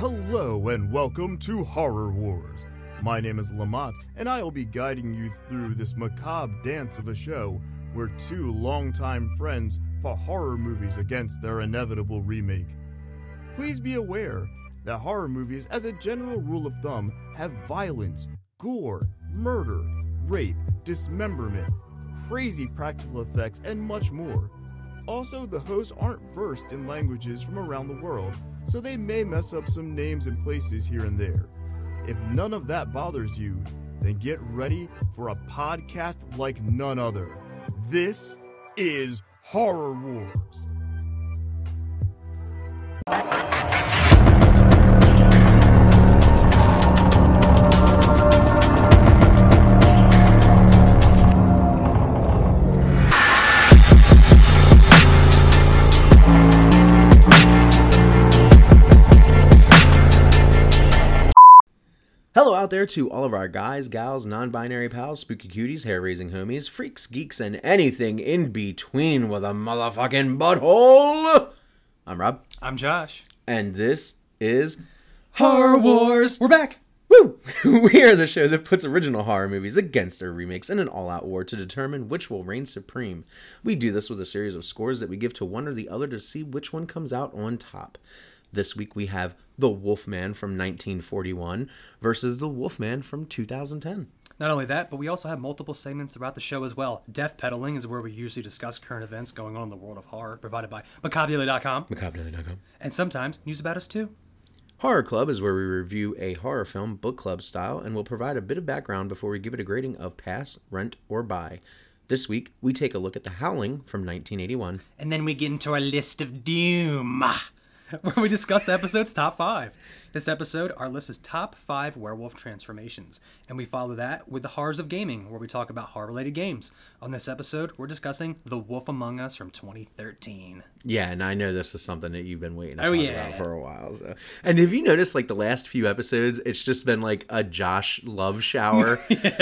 Hello and welcome to Horror Wars. My name is Lamont, and I will be guiding you through this macabre dance of a show where two longtime friends put horror movies against their inevitable remake. Please be aware that horror movies, as a general rule of thumb, have violence, gore, murder, rape, dismemberment, crazy practical effects, and much more. Also, the hosts aren't versed in languages from around the world, so they may mess up some names and places here and there. If none of that bothers you, then get ready for a podcast like none other. This is Horror Wars. Hello out there to all of our guys, gals, non-binary pals, spooky cuties, hair-raising homies, freaks, geeks, and anything in between with a motherfucking butthole. I'm Rob. I'm Josh. And this is Horror Wars. We're back. Woo! We are the show that puts original horror movies against their remakes in an all-out war to determine which will reign supreme. We do this with a series of scores that we give to one or the other to see which one comes out on top. This week we have The Wolfman from 1941 versus The Wolfman from 2010. Not only that, but we also have multiple segments throughout the show as well. Death Peddling is where we usually discuss current events going on in the world of horror, provided by Macabre.com. Macabre.com. And sometimes news about us too. Horror Club is where we review a horror film book club style and will provide a bit of background before we give it a grading of pass, rent, or buy. This week, we take a look at The Howling from 1981. And then we get into our list of doom, where we discuss the episode's top 5. This episode, our list is top 5 werewolf transformations, and we follow that with the horrors of gaming, where we talk about horror-related games. On this episode, we're discussing The Wolf Among Us from 2013. Yeah, and I know this is something that you've been waiting to talk about for a while. So. And have you noticed, like, the last few episodes, it's just been, like, a Josh love shower?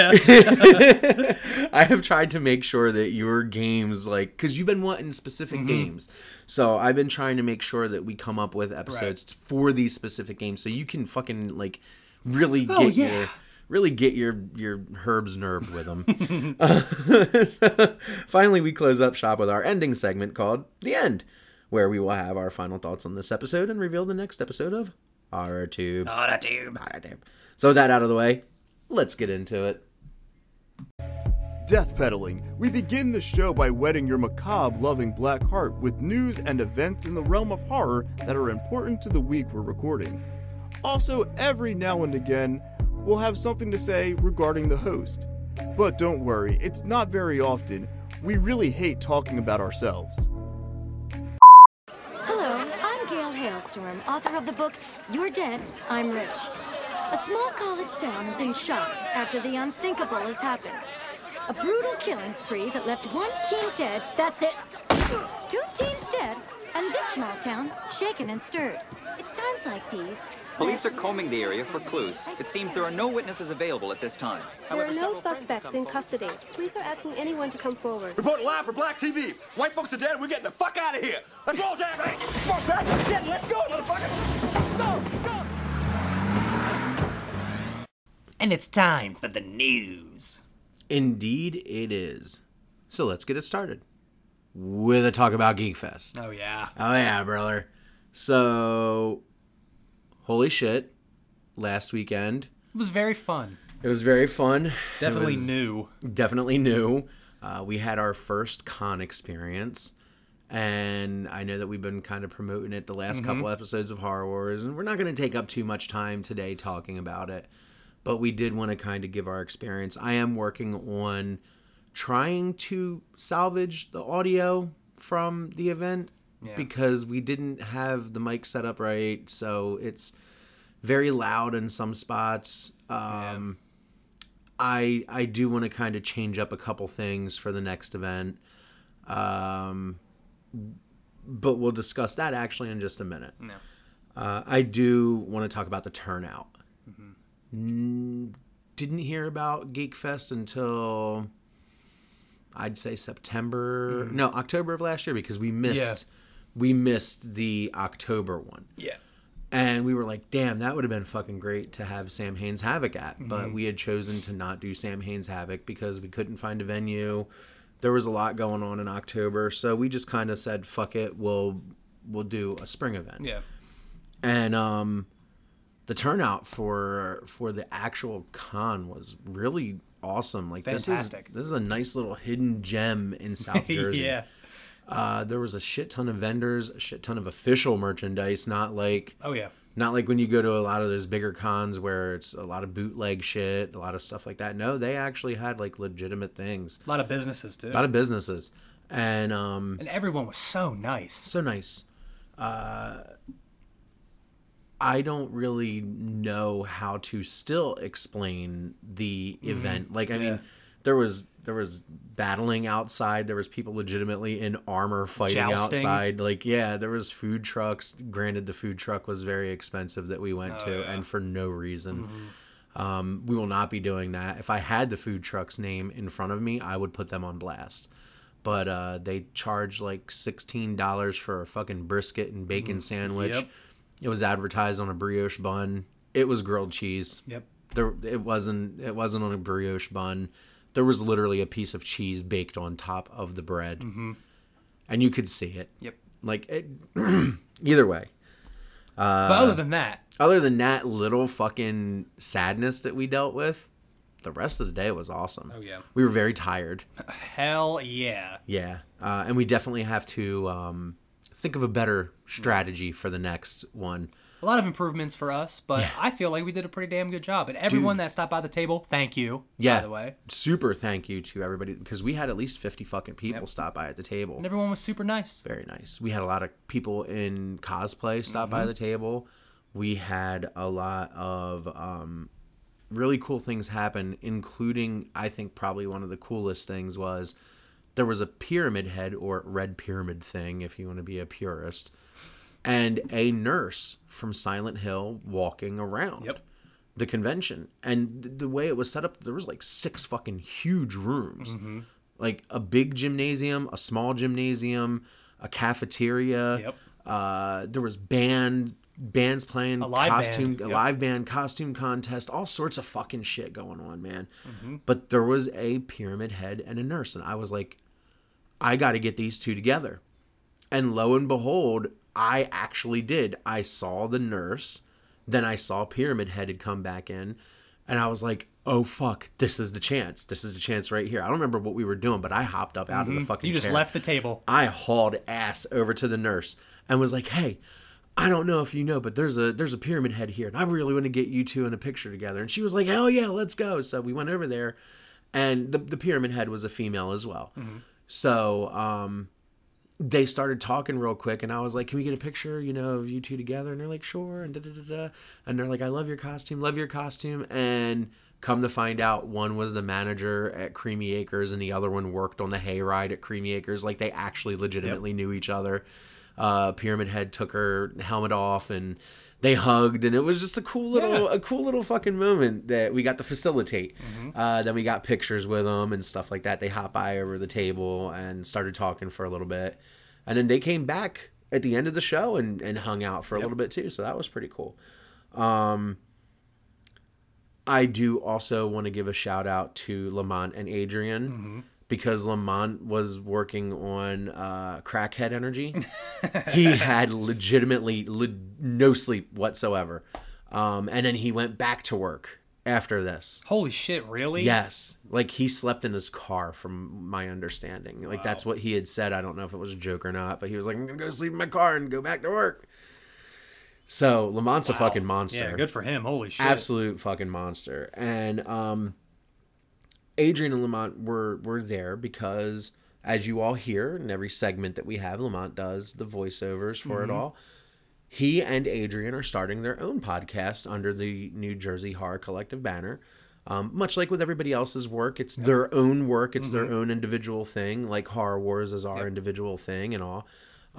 I have tried to make sure that your games, like, because you've been wanting specific games. So I've been trying to make sure that we come up with episodes for these specific games, so you can fucking like really get your herbs nerve with them. So finally, we close up shop with our ending segment called The End, where we will have our final thoughts on this episode and reveal the next episode of Horror Tube. So with that out of the way, let's get into it. Death Peddling. We begin the show by whetting your macabre-loving black heart with news and events in the realm of horror that are important to the week we're recording. Also, every now and again, we'll have something to say regarding the host. But don't worry, it's not very often. We really hate talking about ourselves. Hello, I'm Gail Hailstorm, author of the book You're Dead, I'm Rich. A small college town is in shock after the unthinkable has happened. A brutal killing spree that left one teen dead, that's it, 2 teens dead, and this small town shaken and stirred. It's times like these. Police are combing the area for clues. It seems there are no witnesses available at this time. There are no suspects in custody. Police are asking anyone to come forward. Reporting live for Black TV. White folks are dead. We're getting the fuck out of here. Let's roll, Jack. Come on, back. Let's go, motherfucker. Go. And it's time for the news. Indeed, it is. So let's get it started with a talk about GeekFest. Oh yeah, brother. So, holy shit! Last weekend, it was very fun. It was very fun. Definitely new. Definitely new. We had our first con experience, and I know that we've been kind of promoting it the last couple episodes of Horror Wars, and we're not going to take up too much time today talking about it. But we did want to kind of give our experience. I am working on trying to salvage the audio from the event because we didn't have the mic set up right. So it's very loud in some spots. I do want to kind of change up a couple things for the next event. But we'll discuss that actually in just a minute. No. I do want to talk about the turnout. Didn't hear about GeekFest until I'd say October of last year, because we missed the October one. Yeah. And we were like, damn, that would have been fucking great to have Sam Hain's Havoc at. But we had chosen to not do Sam Hain's Havoc because we couldn't find a venue. There was a lot going on in October. So we just kind of said, fuck it, we'll do a spring event. Yeah. And the turnout for the actual con was really awesome. Like Fantastic. This is a nice little hidden gem in South Jersey. Yeah. There was a shit ton of vendors, a shit ton of official merchandise, not like Oh, yeah. not like when you go to a lot of those bigger cons where it's a lot of bootleg shit, a lot of stuff like that. No, they actually had like legitimate things. A lot of businesses, too. A lot of businesses. And everyone was so nice. so nice. I don't really know how to still explain the event. Like, I mean, there was battling outside. There was people legitimately in armor fighting Jousting. outside. Like, yeah, there was food trucks. Granted, the food truck was very expensive that we went to, and for no reason. We will not be doing that. If I had the food truck's name in front of me, I would put them on blast. But they charged like $16 for a fucking brisket and bacon sandwich. Yep. It was advertised on a brioche bun. It was grilled cheese. Yep. It wasn't on a brioche bun. There was literally a piece of cheese baked on top of the bread, and you could see it. Yep. Like either way. But other than that, little fucking sadness that we dealt with, the rest of the day was awesome. Oh, yeah. We were very tired. hell yeah. Yeah, and we definitely have to think of a better strategy for the next one. A lot of improvements for us, but I feel like we did a pretty damn good job. And everyone that stopped by the table, thank you, by the way. Super thank you to everybody, because we had at least 50 fucking people stop by at the table. And everyone was super nice. Very nice. We had a lot of people in cosplay stop by the table. We had a lot of really cool things happen, including, I think probably one of the coolest things was there was a pyramid head, or red pyramid thing if you want to be a purist, and a nurse from Silent Hill walking around the convention. And the way it was set up, there was like 6 fucking huge rooms. Like a big gymnasium, a small gymnasium, a cafeteria. There was bands playing, a live band, costume contest, all sorts of fucking shit going on, man. But there was a pyramid head and a nurse, and I was like, I got to get these two together. And lo and behold, I actually did. I saw the nurse, then I saw Pyramid Head had come back in, and I was like, oh fuck, this is the chance. This is the chance right here. I don't remember what we were doing, but I hopped up out of the fucking You just chair. left the table. I hauled ass over to the nurse and was like, hey, I don't know if you know, but there's a Pyramid Head here, and I really want to get you two in a picture together. And she was like, hell yeah, let's go. So we went over there, and the Pyramid Head was a female as well. So they started talking real quick, and I was like, can we get a picture, of you two together? And they're like, sure, and da-da-da-da. And they're like, I love your costume. And come to find out, one was the manager at Creamy Acres, and the other one worked on the hayride at Creamy Acres. Like, they actually legitimately knew each other. Pyramid Head took her helmet off, and they hugged, and it was just a cool little fucking moment that we got to facilitate. Then we got pictures with them and stuff like that. They hopped by over the table and started talking for a little bit, and then they came back at the end of the show and hung out for a little bit too. So that was pretty cool. I do also want to give a shout out to Lamont and Adrian. Because Lamont was working on crackhead energy. He had legitimately no sleep whatsoever. And then he went back to work after this. Holy shit, really? Yes. Like, he slept in his car, from my understanding. Like, that's what he had said. I don't know if it was a joke or not, but he was like, I'm going to go sleep in my car and go back to work. So, Lamont's a fucking monster. Yeah, good for him. Holy shit. Absolute fucking monster. And, Adrian and Lamont were there because, as you all hear in every segment that we have, Lamont does the voiceovers for it all. He and Adrian are starting their own podcast under the New Jersey Horror Collective banner. Much like with everybody else's work, it's their own work. It's their own individual thing, like Horror Wars is our individual thing and all.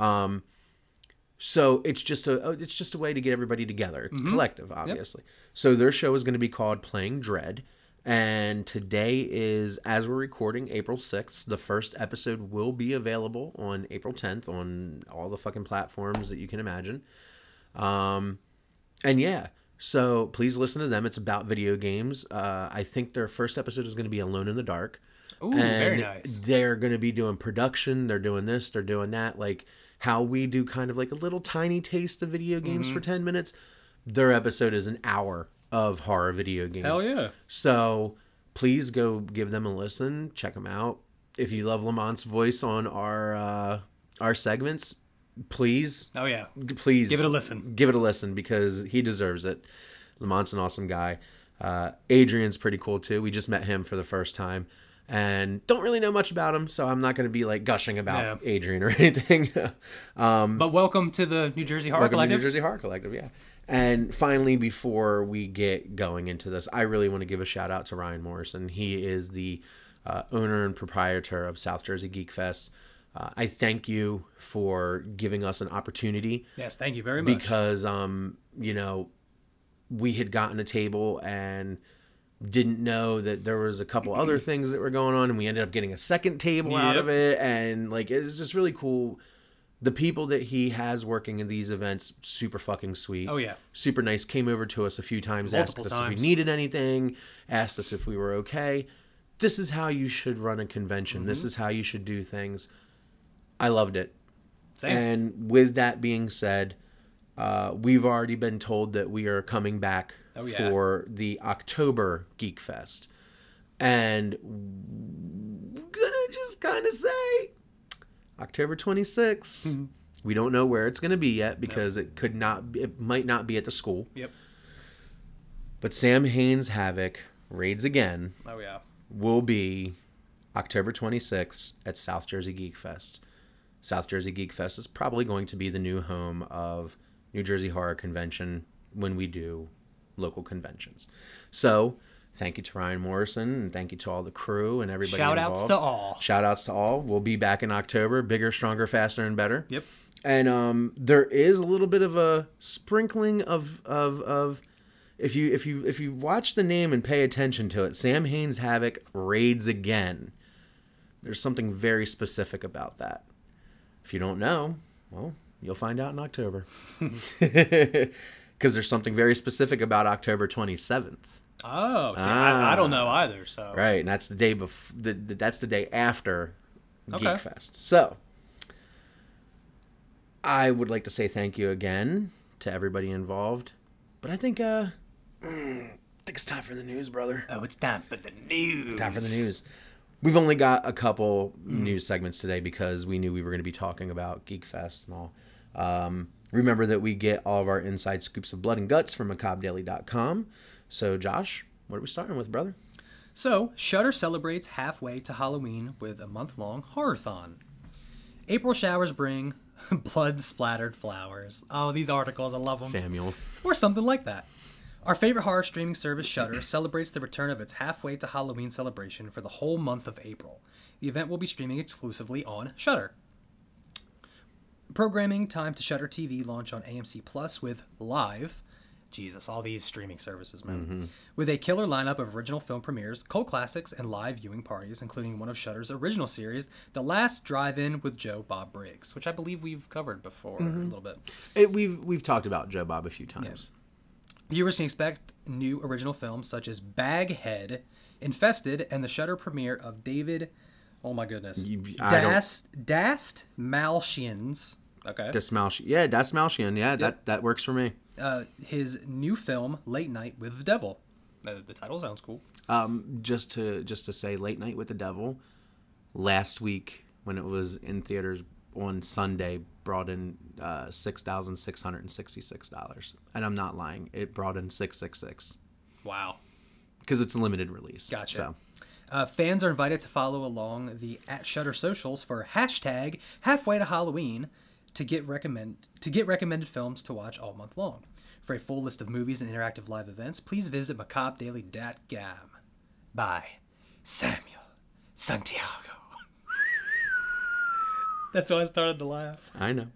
So it's just a way to get everybody together. It's collective, obviously. So their show is going to be called Playing Dread. And today is, as we're recording, April 6th. The first episode will be available on April 10th on all the fucking platforms that you can imagine. And yeah, so please listen to them. It's about video games. I think their first episode is going to be Alone in the Dark. Ooh, and very nice. They're going to be doing production. They're doing this. They're doing that. Like how we do kind of like a little tiny taste of video games for 10 minutes. Their episode is an hour of horror video games. Hell yeah. So please go give them a listen. Check them out. If you love Lamont's voice on our segments, please. Oh yeah. Please give it a listen. Give it a listen because he deserves it. Lamont's an awesome guy. Adrian's pretty cool too. We just met him for the first time and don't really know much about him, so I'm not going to be like gushing about Adrian or anything. But welcome to the New Jersey Horror Collective. New Jersey Horror Collective, yeah. And finally, before we get going into this, I really want to give a shout out to Ryan Morrison. He is the owner and proprietor of South Jersey Geek Fest. I thank you for giving us an opportunity. Yes, thank you very much. Because, we had gotten a table and didn't know that there was a couple other things that were going on, and we ended up getting a second table out of it. And, like, it's just really cool. The people that he has working in these events, super fucking sweet. Oh, yeah. Super nice. Came over to us a few times, asked us if we needed anything, asked us if we were okay. This is how you should run a convention. This is how you should do things. I loved it. Same. And with that being said, we've already been told that we are coming back for the October Geek Fest. And I'm gonna just kind of say October 26th. We don't know where it's going to be yet because it might not be at the school. Yep. But Sam Hain's Havoc Raids Again. Oh yeah. Will be October 26th at South Jersey Geek Fest. South Jersey Geek Fest is probably going to be the new home of New Jersey Horror Convention when we do local conventions. So, thank you to Ryan Morrison, and thank you to all the crew and everybody involved. Shout outs to all. We'll be back in October. Bigger, stronger, faster, and better. Yep. And there is a little bit of a sprinkling of if you watch the name and pay attention to it, Sam Hain's Havoc Raids Again. There's something very specific about that. If you don't know, well, you'll find out in October. Because there's something very specific about October 27th. Oh, see, I don't know either. So right, and that's the day that's the day after Geek Fest. So I would like to say thank you again to everybody involved. But I think it's time for the news, brother. Oh, it's time for the news. Time for the news. We've only got a couple news segments today because we knew we were going to be talking about Geek Fest and all. Remember that we get all of our inside scoops of blood and guts from macabredaily.com. So, Josh, what are we starting with, brother? So, Shudder celebrates halfway to Halloween with a month-long horror-thon. April showers bring blood-splattered flowers. Oh, these articles, I love them. Samuel. Or something like that. Our favorite horror streaming service, Shudder, celebrates the return of its halfway to Halloween celebration for the whole month of April. The event will be streaming exclusively on Shudder. Programming time to Shudder TV launch on AMC Plus with Live. Jesus, all these streaming services, man. Mm-hmm. With a killer lineup of original film premieres, cult classics, and live viewing parties, including one of Shudder's original series, The Last Drive-In with Joe Bob Briggs, which I believe we've covered before a little bit. We've talked about Joe Bob a few times. Yeah. Viewers can expect new original films such as Baghead, Infested, and the Shudder premiere of David, oh my goodness, Dast Malchian's. Okay. Das Malchian. Yeah, Yep. that works for me. His new film, Late Night with the Devil. The title sounds cool. Just to say, Late Night with the Devil, last week when it was in theaters on Sunday, brought in $6,666, and I'm not lying. It brought in 666. Wow. Because it's a limited release. Gotcha. So. Fans are invited to follow along the @Shudder socials for hashtag Halfway to Halloween to get recommended films to watch all month long. For a full list of movies and interactive live events, please visit macabredaily.com. By Samuel Santiago. That's why I started to laugh. I know.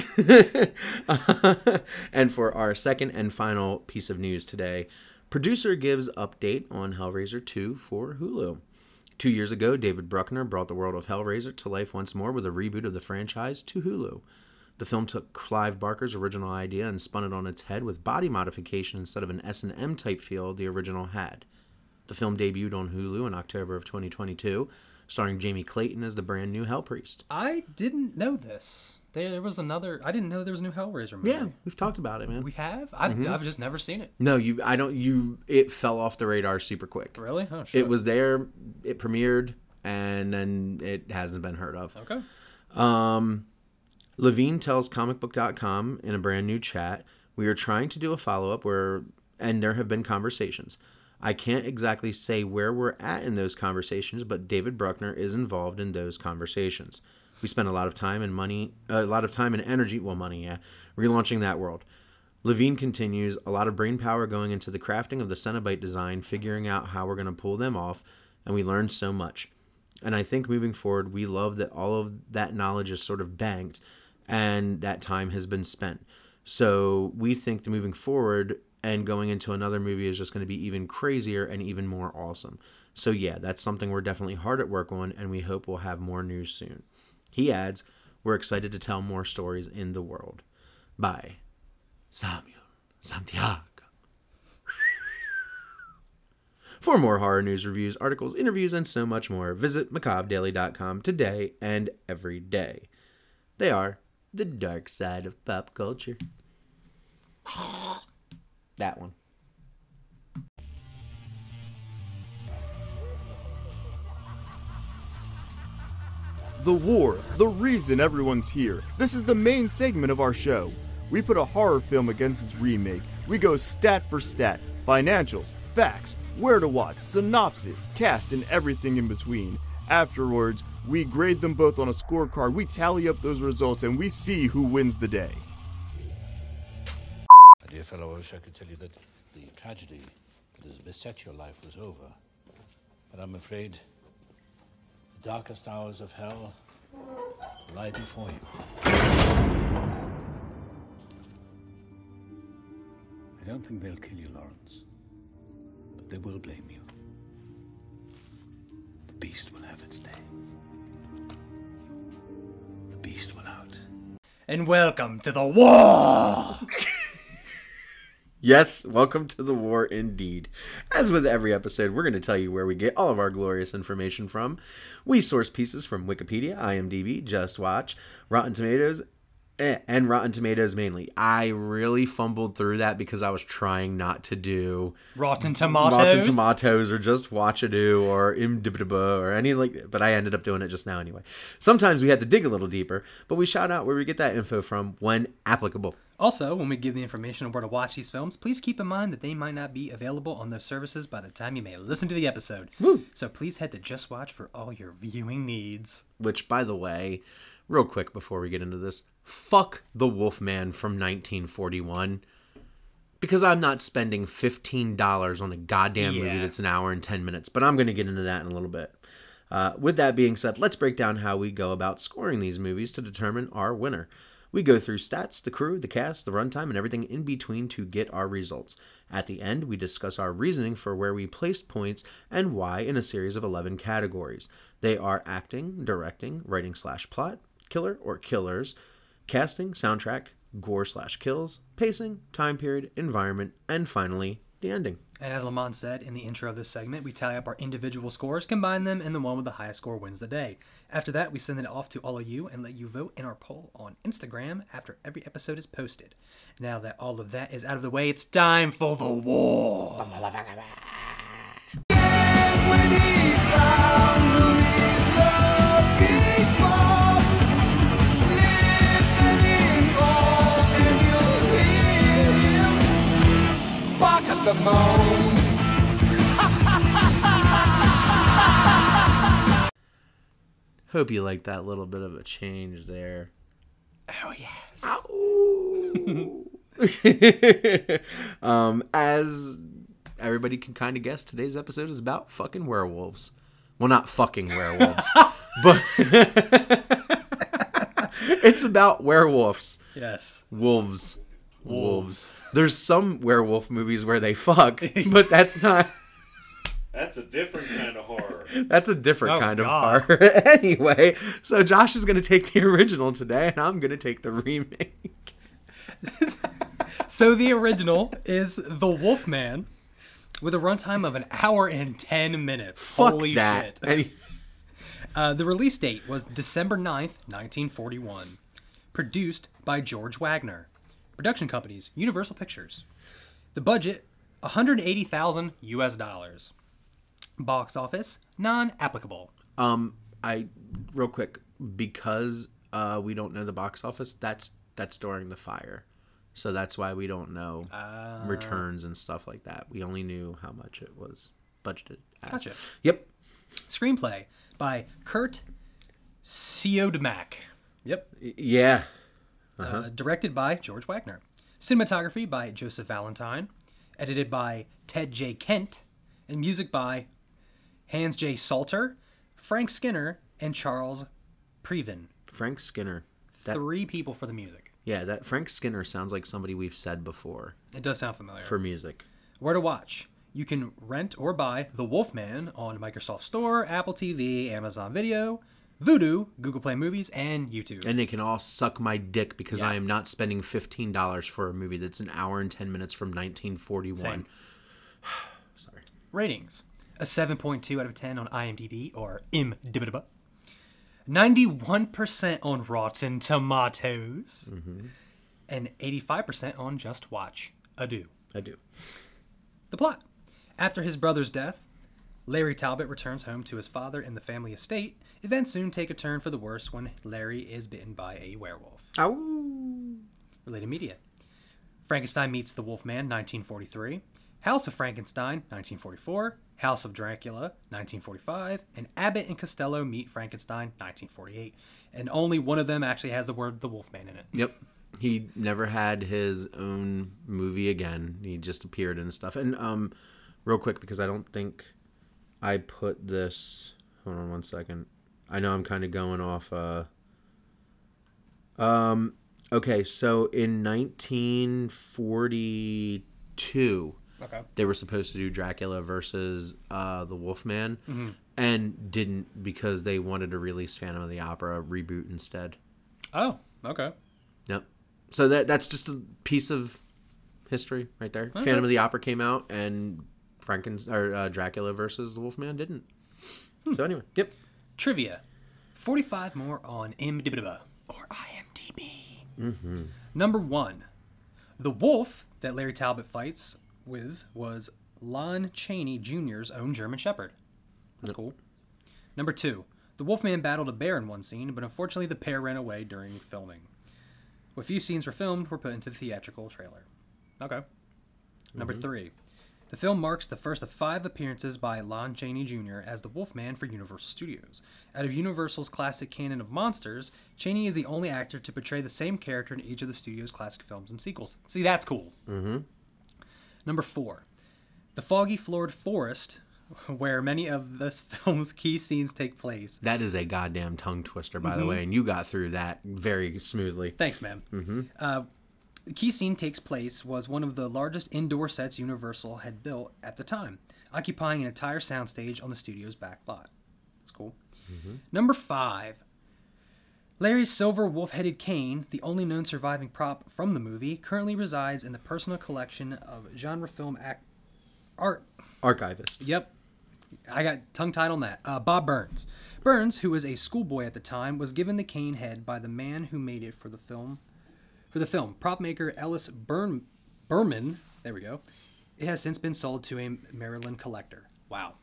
And for our second and final piece of news today, producer gives update on Hellraiser 2 for Hulu. 2 years ago, David Bruckner brought the world of Hellraiser to life once more with a reboot of the franchise to Hulu. The film took Clive Barker's original idea and spun it on its head with body modification instead of an S&M type feel the original had. The film debuted on Hulu in October of 2022, starring Jamie Clayton as the brand new Hell Priest. I didn't know this. There was another. I didn't know there was a new Hellraiser movie. Yeah, we've talked about it, man. We have. I've just never seen it. No, it fell off the radar super quick. Really? Oh shit. It was there, it premiered, and then it hasn't been heard of. Okay. Levine tells comicbook.com in a brand new chat, "We are trying to do a follow-up and there have been conversations. I can't exactly say where we're at in those conversations, but David Bruckner is involved in those conversations. We spent a lot of time and energy, relaunching that world." Levine continues, "A lot of brain power going into the crafting of the Cenobite design, figuring out how we're going to pull them off, and we learned so much. And I think moving forward, we love that all of that knowledge is sort of banked, and that time has been spent. So we think that moving forward and going into another movie is just going to be even crazier and even more awesome. So yeah, that's something we're definitely hard at work on, and we hope we'll have more news soon." He adds, "We're excited to tell more stories in the world." By Samuel Santiago. For more horror news, reviews, articles, interviews, and so much more, visit macabredaily.com today and every day. They are the dark side of pop culture. That one. The war, the reason everyone's here. This is the main segment of our show. We put a horror film against its remake. We go stat for stat, financials, facts, where to watch, synopsis, cast, and everything in between. Afterwards, we grade them both on a scorecard, we tally up those results, and we see who wins the day. My dear fellow, I wish I could tell you that the tragedy that has beset your life was over. But I'm afraid the darkest hours of hell lie before you. I don't think they'll kill you, Lawrence. But they will blame you. The beast will have its day. The beast will out. And welcome to the war! Yes, welcome to the war indeed. As with every episode, we're going to tell you where we get all of our glorious information from. We source pieces from Wikipedia, IMDb, Just Watch, Rotten Tomatoes, and Rotten Tomatoes mainly. I really fumbled through that because I was trying not to do Rotten Tomatoes or Just Watchadoo or IMDb or any but I ended up doing it just now anyway. Sometimes we had to dig a little deeper, but we shout out where we get that info from when applicable. Also, when we give the information on where to watch these films, please keep in mind that they might not be available on those services by the time you may listen to the episode. Woo. So please head to Just Watch for all your viewing needs. Which, by the way, real quick before we get into this, fuck the Wolfman from 1941. Because I'm not spending $15 on a goddamn movie that's an hour and 10 minutes. But I'm going to get into that in a little bit. With that being said, let's break down how we go about scoring these movies to determine our winner. We go through stats, the crew, the cast, the runtime, and everything in between to get our results. At the end, we discuss our reasoning for where we placed points and why in a series of 11 categories. They are acting, directing, writing/plot, killer or killers, casting, soundtrack, gore/kills, pacing, time period, environment, and finally, the ending. And as Lamont said in the intro of this segment, we tally up our individual scores, combine them, and the one with the highest score wins the day. After that, we send it off to all of you and let you vote in our poll on Instagram after every episode is posted. Now that all of that is out of the way, it's time for the war! The moon. Hope you like that little bit of a change there. Oh, yes. As everybody can kind of guess, today's episode is about fucking werewolves. Well, not fucking werewolves, but it's about werewolves. Yes. Wolves. There's some werewolf movies where they fuck, but that's not That's a different kind of horror. That's a different kind of God. horror. Anyway, so Josh is going to take the original today, and I'm going to take the remake. So the original is The Wolfman, with a runtime of 1 hour and 10 minutes. Fuck Holy that. shit. The release date was December 9th, 1941. Produced by George Wagner. Production companies, Universal Pictures. The budget, $180,000 US. Box office, non-applicable. Real quick, because we don't know the box office, that's during the fire. So that's why we don't know returns and stuff like that. We only knew how much it was budgeted as. Gotcha. Yep. Screenplay by Kurt Siodmak. Yep. Yeah. Directed by George Wagner. Cinematography by Joseph Valentine. Edited by Ted J. Kent. And music by Hans J. Salter, Frank Skinner, and Charles Previn. Frank Skinner. 3 people for the music. Yeah, that Frank Skinner sounds like somebody we've said before. It does sound familiar. For music. Where to watch? You can rent or buy The Wolfman on Microsoft Store, Apple TV, Amazon Video, Vudu, Google Play Movies, and YouTube. And they can all suck my dick because Yeah. I am not spending $15 for a movie that's 1 hour and 10 minutes from 1941. Same. Sorry. Ratings. A 7.2 out of 10 on IMDb or IMDb. 91% on Rotten Tomatoes. And 85% on Just Watch. I do. The plot. After his brother's death, Larry Talbot returns home to his father in the family estate. Events soon take a turn for the worse when Larry is bitten by a werewolf. Ow. Related media. Frankenstein meets the Wolfman, 1943. House of Frankenstein, 1944. House of Dracula, 1945. And Abbott and Costello meet Frankenstein, 1948. And only one of them actually has the word the Wolfman in it. Yep. He never had his own movie again. He just appeared in stuff. And real quick, because I don't think I put this... Hold on one second. I know I'm kind of going off... Okay, so in 1942... Okay. They were supposed to do Dracula versus the Wolfman, and didn't because they wanted to release Phantom of the Opera reboot instead. Oh, okay. Yep. So that's just a piece of history right there. Okay. Phantom of the Opera came out, and Dracula versus the Wolfman didn't. So anyway, yep. Trivia. 45 more on IMDb or IMDb. Number 1. The wolf that Larry Talbot fights with was Lon Chaney Jr.'s own German Shepherd. That's cool. Number 2. The Wolfman battled a bear in one scene, but unfortunately the pair ran away during filming. A few scenes were filmed were put into the theatrical trailer. Okay. Number 3. The film marks the first of 5 appearances by Lon Chaney Jr. as the Wolfman for Universal Studios. Out of Universal's classic canon of monsters, Chaney is the only actor to portray the same character in each of the studio's classic films and sequels. See, that's cool. Number 4. The foggy-floored forest, where many of this film's key scenes take place. That is a goddamn tongue twister, by the way, and you got through that very smoothly. Thanks, man. The key scene takes place was one of the largest indoor sets Universal had built at the time, occupying an entire soundstage on the studio's back lot. That's cool. Number 5. Larry's silver wolf-headed cane, the only known surviving prop from the movie, currently resides in the personal collection of genre film art. Archivist. Yep. I got tongue-tied on that. Bob Burns. Burns, who was a schoolboy at the time, was given the cane head by the man who made it for the film. Prop maker Ellis Berman. There we go. It has since been sold to a Maryland collector. Wow.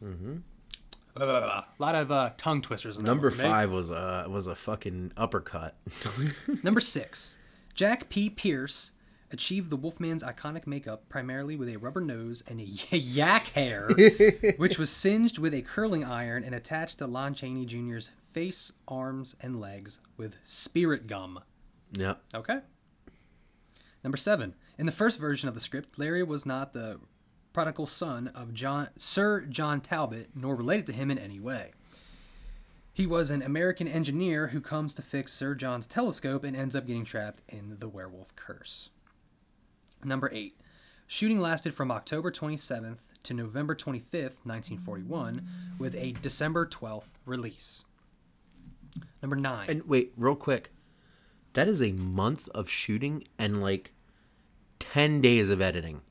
A lot of tongue twisters. In Number that 5 was a fucking uppercut. Number 6. Jack P. Pierce achieved the Wolfman's iconic makeup primarily with a rubber nose and a yak hair, which was singed with a curling iron and attached to Lon Chaney Jr.'s face, arms, and legs with spirit gum. Yep. Okay. Number 7. In the first version of the script, Larry was not the prodigal son of Sir John Talbot, nor related to him in any way. He was an American engineer who comes to fix Sir John's telescope and ends up getting trapped in the werewolf curse. Number 8. Shooting lasted from October 27th to November 25th, 1941, with a December 12th release. Number 9. And wait, real quick. That is a month of shooting and like 10 days of editing.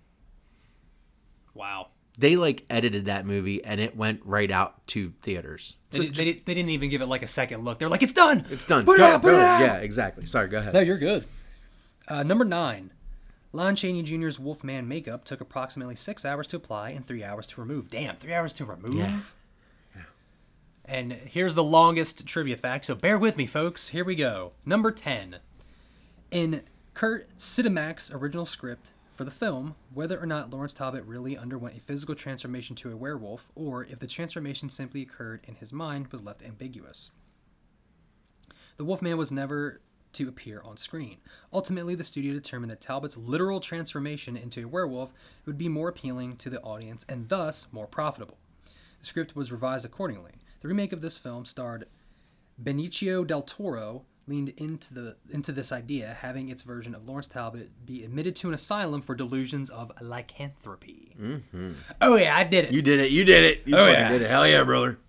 Wow. They like edited that movie and it went right out to theaters. So They didn't even give it like a second look. They're like, it's done. It's done. Put it out. Yeah, exactly. Sorry, go ahead. No, you're good. Number 9. Lon Chaney Jr.'s Wolfman makeup took approximately 6 hours to apply and 3 hours to remove. Damn, 3 hours to remove? Yeah. And here's the longest trivia fact, so bear with me, folks. Here we go. Number 10. In Kurt Sidimac's original script for the film, whether or not Lawrence Talbot really underwent a physical transformation to a werewolf, or if the transformation simply occurred in his mind, was left ambiguous. The Wolfman was never to appear on screen. Ultimately, the studio determined that Talbot's literal transformation into a werewolf would be more appealing to the audience and thus more profitable. The script was revised accordingly. The remake of this film starred Benicio del Toro, leaned into this idea, having its version of Lawrence Talbot be admitted to an asylum for delusions of lycanthropy. Mm-hmm. Oh yeah, I did it. You did it. You did it. You fucking did it. Hell yeah, brother.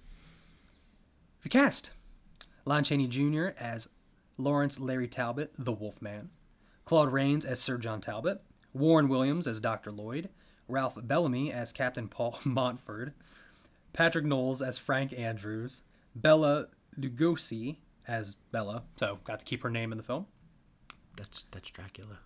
The cast. Lon Chaney Jr. as Lawrence Larry Talbot, the Wolfman. Claude Rains as Sir John Talbot. Warren Williams as Dr. Lloyd. Ralph Bellamy as Captain Paul Montford. Patrick Knowles as Frank Andrews. Bella Lugosi as Bella. So, got to keep her name in the film. That's Dracula.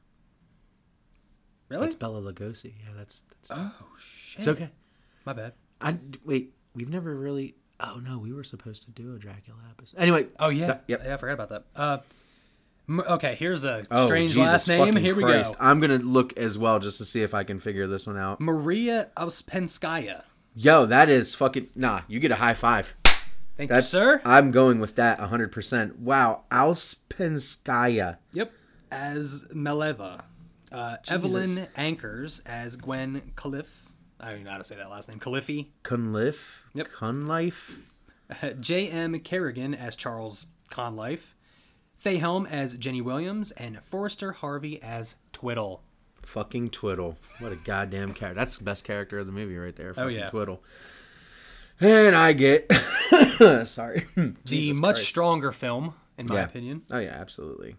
Really? That's Bella Lugosi. Yeah, that's Oh, shit. It's okay. My bad. Wait, we've never really... Oh, no, we were supposed to do a Dracula episode. Anyway. Oh, yeah. So, yep. Yeah, I forgot about that. Okay, here's a Oh, strange Jesus last name. fucking Here we Christ. go. I'm going to look as well just to see if I can figure this one out. Maria Ouspenskaya. Yo, that is fucking... Nah, you get a high five. Thank you, sir. I'm going with that 100%. Wow, Ouspenskaya. Yep. As Meleva. Evelyn Ankers as Gwen Califf. I don't even know how to say that last name. Califfe. Cunliffe. Yep. Cunliffe. J.M. Kerrigan as Charles Conlife. Faye Helm as Jenny Williams. And Forrester Harvey as Twiddle. Fucking Twiddle. What a goddamn character. That's the best character of the movie right there. Fucking Twiddle. And I get... Sorry. The much stronger film, in my opinion. Oh, yeah, absolutely.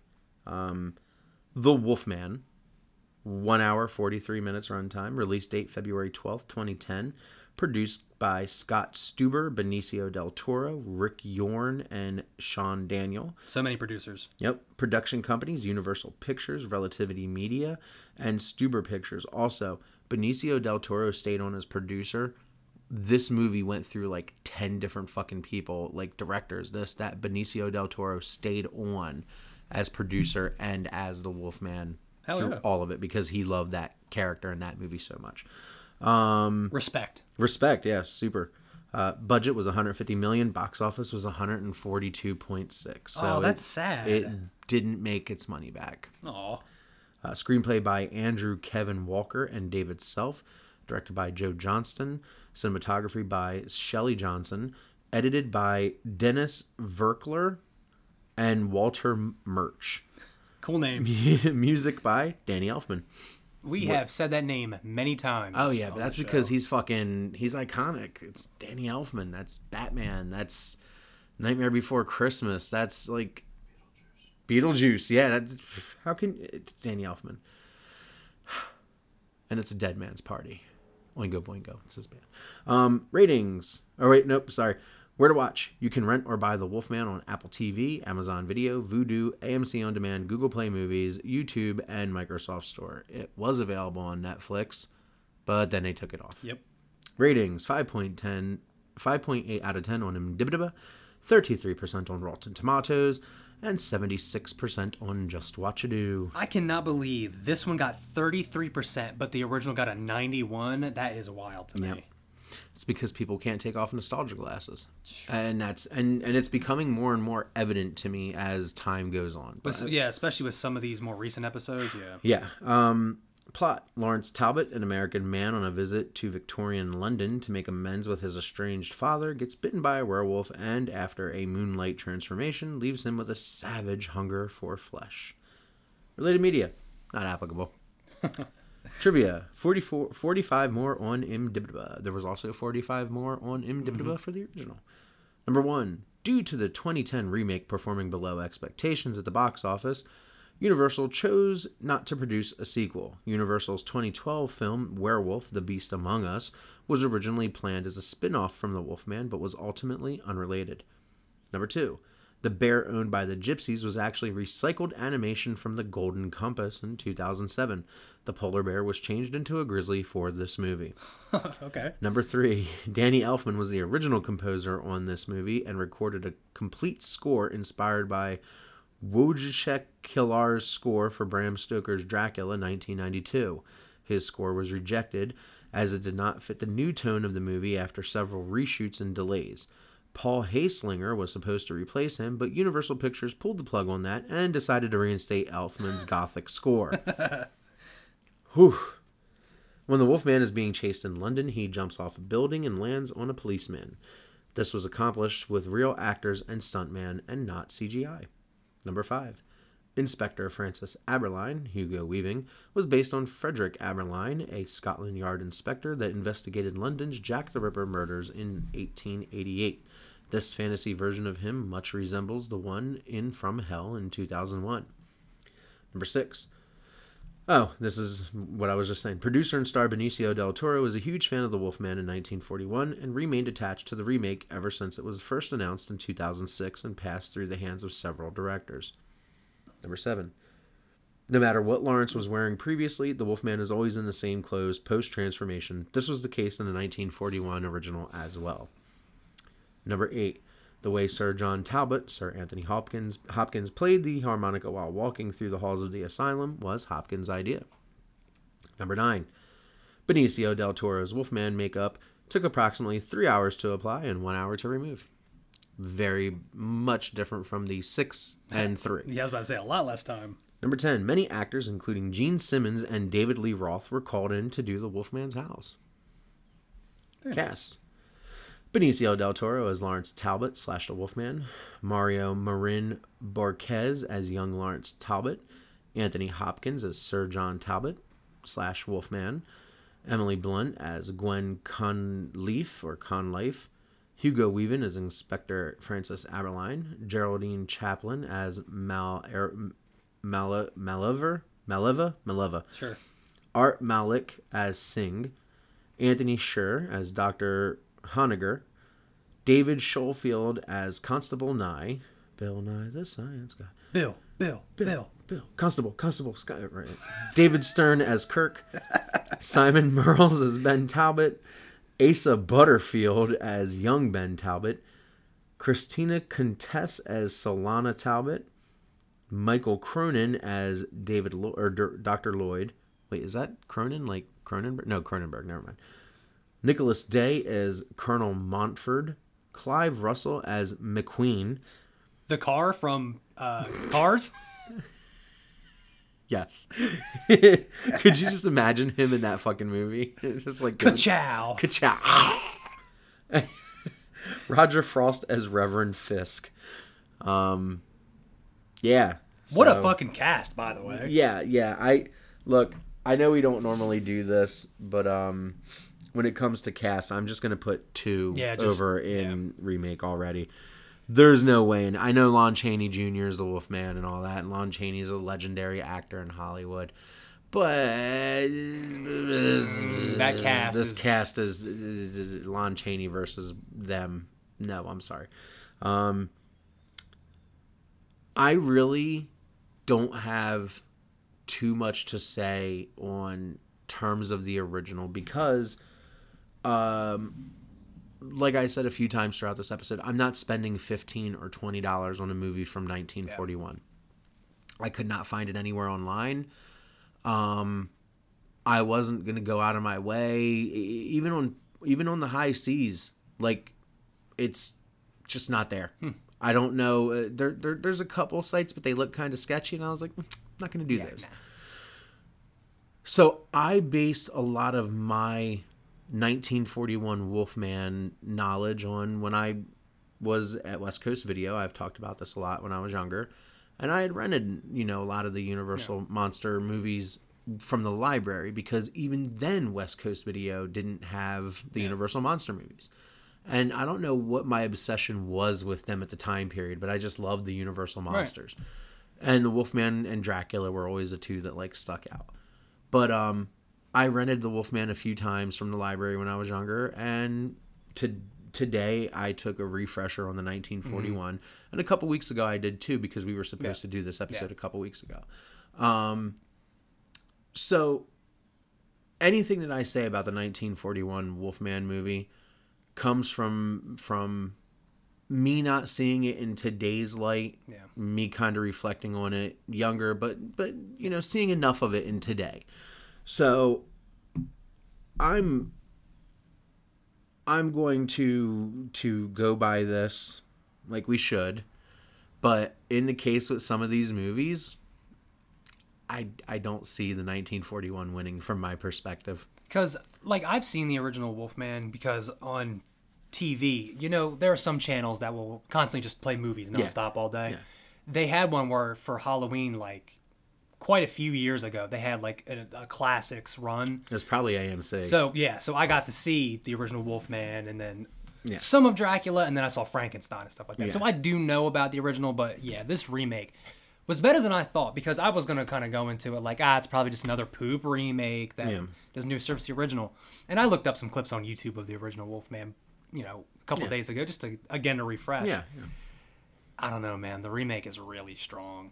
The Wolfman. 1 hour, 43 minutes runtime. Release date February 12th, 2010. Produced by Scott Stuber, Benicio del Toro, Rick Yorn, and Sean Daniel. So many producers. Yep. Production companies, Universal Pictures, Relativity Media, and Stuber Pictures. Also, Benicio del Toro stayed on as producer. This movie went through like 10 different fucking people, like directors, this, that. Benicio del Toro stayed on as producer and as the Wolfman through all of it because he loved that character in that movie so much. Respect, yeah, super. Budget was $150 million. Box office was $142.6. So that's sad. It didn't make its money back. Aw. Screenplay by Andrew Kevin Walker and David Self. Directed by Joe Johnston. Cinematography by Shelley Johnson. Edited by Dennis Verkler and Walter Murch. Cool names. Music by Danny Elfman. We have said that name many times. Oh, yeah, but that's because he's iconic. It's Danny Elfman. That's Batman. That's Nightmare Before Christmas. That's like Beetlejuice. Yeah, it's Danny Elfman. And it's a dead man's party. Oingo Boingo. This is bad. Ratings. Oh, wait, nope, sorry. Where to watch? You can rent or buy The Wolfman on Apple TV, Amazon Video, Vudu, AMC On Demand, Google Play Movies, YouTube, and Microsoft Store. It was available on Netflix, but then they took it off. Yep. Ratings, 5.8 out of 10 on IMDb, 33% on Rotten Tomatoes, and 76% on Just Watch It. I cannot believe this one got 33%, but the original got a 91. That is wild to me. It's because people can't take off nostalgia glasses, and it's becoming more and more evident to me as time goes on. But yeah, especially with some of these more recent episodes. Yeah. Plot: Lawrence Talbot, an American man on a visit to Victorian London to make amends with his estranged father, gets bitten by a werewolf, and after a moonlight transformation, leaves him with a savage hunger for flesh. Related media, not applicable. Trivia, 45 more on IMDb. There was also 45 more on IMDb for the original. Number 1. Due to the 2010 remake performing below expectations at the box office, Universal chose not to produce a sequel. Universal's 2012 film Werewolf: The Beast Among Us was originally planned as a spin-off from The Wolfman, but was ultimately unrelated. Number 2. The bear owned by the Gypsies was actually recycled animation from The Golden Compass in 2007. The polar bear was changed into a grizzly for this movie. Okay. Number 3. Danny Elfman was the original composer on this movie and recorded a complete score inspired by Wojciech Kilar's score for Bram Stoker's Dracula 1992. His score was rejected as it did not fit the new tone of the movie after several reshoots and delays. Paul Haslinger was supposed to replace him, but Universal Pictures pulled the plug on that and decided to reinstate Elfman's gothic score. Whew. When the Wolfman is being chased in London, he jumps off a building and lands on a policeman. This was accomplished with real actors and stuntman and not CGI. Number 5. Inspector Francis Aberline, Hugo Weaving, was based on Frederick Aberline, a Scotland Yard inspector that investigated London's Jack the Ripper murders in 1888. This fantasy version of him much resembles the one in From Hell in 2001. Number 6. Oh, this is what I was just saying. Producer and star Benicio del Toro was a huge fan of The Wolfman in 1941 and remained attached to the remake ever since it was first announced in 2006 and passed through the hands of several directors. Number 7. No matter what Lawrence was wearing previously, the Wolfman is always in the same clothes post-transformation. This was the case in the 1941 original as well. Number 8. The way Sir John Talbot, Sir Anthony Hopkins, played the harmonica while walking through the halls of the asylum was Hopkins' idea. Number 9. Benicio del Toro's Wolfman makeup took approximately 3 hours to apply and 1 hour to remove. Very much different from the 6 and 3. Yeah, I was about to say a lot less time. Number 10. Many actors, including Gene Simmons and David Lee Roth, were called in to do the Wolfman's house. Very Cast. Benicio del Toro as Lawrence Talbot / the Wolfman. Mario Marin Borquez as young Lawrence Talbot. Anthony Hopkins as Sir John Talbot / Wolfman. Emily Blunt as Gwen Conliffe. Hugo Weaving as Inspector Francis Aberline. Geraldine Chaplin as Maleva. Sure. Art Malik as Singh. Anthony Sher as Dr. Honegger. David Schofield as Constable Nye. Bill Nye the Science Guy. Bill. Constable Scott. Right. David Stern as Kirk. Simon Merles as Ben Talbot. Asa Butterfield as young Ben Talbot. Christina Contess as Solana Talbot. Michael Cronin as Dr. Lloyd. Wait, is that Cronin? Like Cronenberg? No, Cronenberg. Never mind. Nicholas Day as Colonel Montford. Clive Russell as McQueen. The car from Cars? Yes. Could you just imagine him in that fucking movie? It's just like Ka-chow. Roger Frost as Reverend Fisk. Yeah. What a fucking cast, by the way. Yeah. I know we don't normally do this, but when it comes to cast, I'm just gonna put 2 over in remake already. There's no way. And I know Lon Chaney Jr. is the Wolfman and all that, and Lon Chaney is a legendary actor in Hollywood. But that cast cast is Lon Chaney versus them. No, I'm sorry. I really don't have too much to say on terms of the original because like I said a few times throughout this episode, I'm not spending $15 or $20 on a movie from 1941. I could not find it anywhere online. I wasn't going to go out of my way, even on the high seas. Like, it's just not there. I don't know. There's a couple sites, but they look kind of sketchy, and I was like, I'm not going to do those. Nah. So I based a lot of my 1941 Wolfman knowledge on when I was at West Coast Video. I've talked about this a lot when I was younger, and I had rented, a lot of the Universal monster movies from the library, because even then West Coast Video didn't have the Universal Monster movies. And I don't know what my obsession was with them at the time period, but I just loved the Universal Monsters. Right. And the Wolfman and Dracula were always the two that like stuck out. But I rented the Wolfman a few times from the library when I was younger, and today I took a refresher on the 1941, and a couple weeks ago I did too, because we were supposed to do this episode a couple weeks ago. So anything that I say about the 1941 Wolfman movie comes from me not seeing it in today's light, me kind of reflecting on it younger, but you know, seeing enough of it in today. So I'm going to go by this like we should, but in the case with some of these movies, I don't see the 1941 winning from my perspective. Because, like, I've seen the original Wolfman because on TV, you know, there are some channels that will constantly just play movies nonstop all day. Yeah. They had one where for Halloween, like, quite a few years ago, they had, like, a classics run. It was probably AMC. So, yeah, so I got to see the original Wolfman and then some of Dracula, and then I saw Frankenstein and stuff like that. Yeah. So I do know about the original, but, yeah, this remake was better than I thought, because I was going to kind of go into it like, it's probably just another poop remake that doesn't do service to the original. And I looked up some clips on YouTube of the original Wolfman, you know, a couple days ago, just to, again, to refresh. Yeah. I don't know, man. The remake is really strong.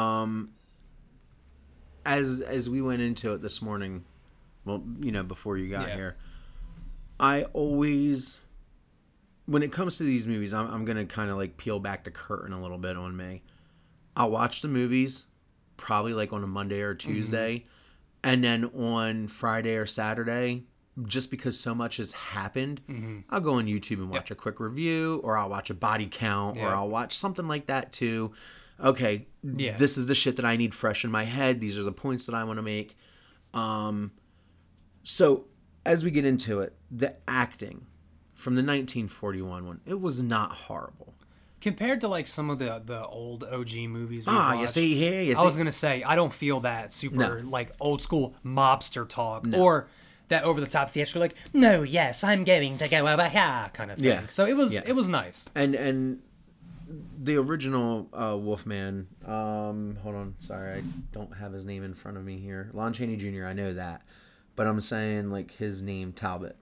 As we went into it this morning, well, you know, before you got here, I always, when it comes to these movies, I'm going to kind of like peel back the curtain a little bit on me. I'll watch the movies probably like on a Monday or Tuesday, and then on Friday or Saturday, just because so much has happened, I'll go on YouTube and watch a quick review, or I'll watch a body count, or I'll watch something like that too. Okay, this is the shit that I need fresh in my head. These are the points that I want to make. So as we get into it, the acting from the 1941 one, it was not horrible. Compared to like some of the old OG movies we watched, you see here. I was gonna say, I don't feel that super like old school mobster talk or that over the top theatrical like, no, yes, I'm going to go over here kind of thing. Yeah. So it was nice. And the original Wolfman, hold on, sorry, I don't have his name in front of me here. Lon Chaney Jr., I know that, but I'm saying like his name, Talbot.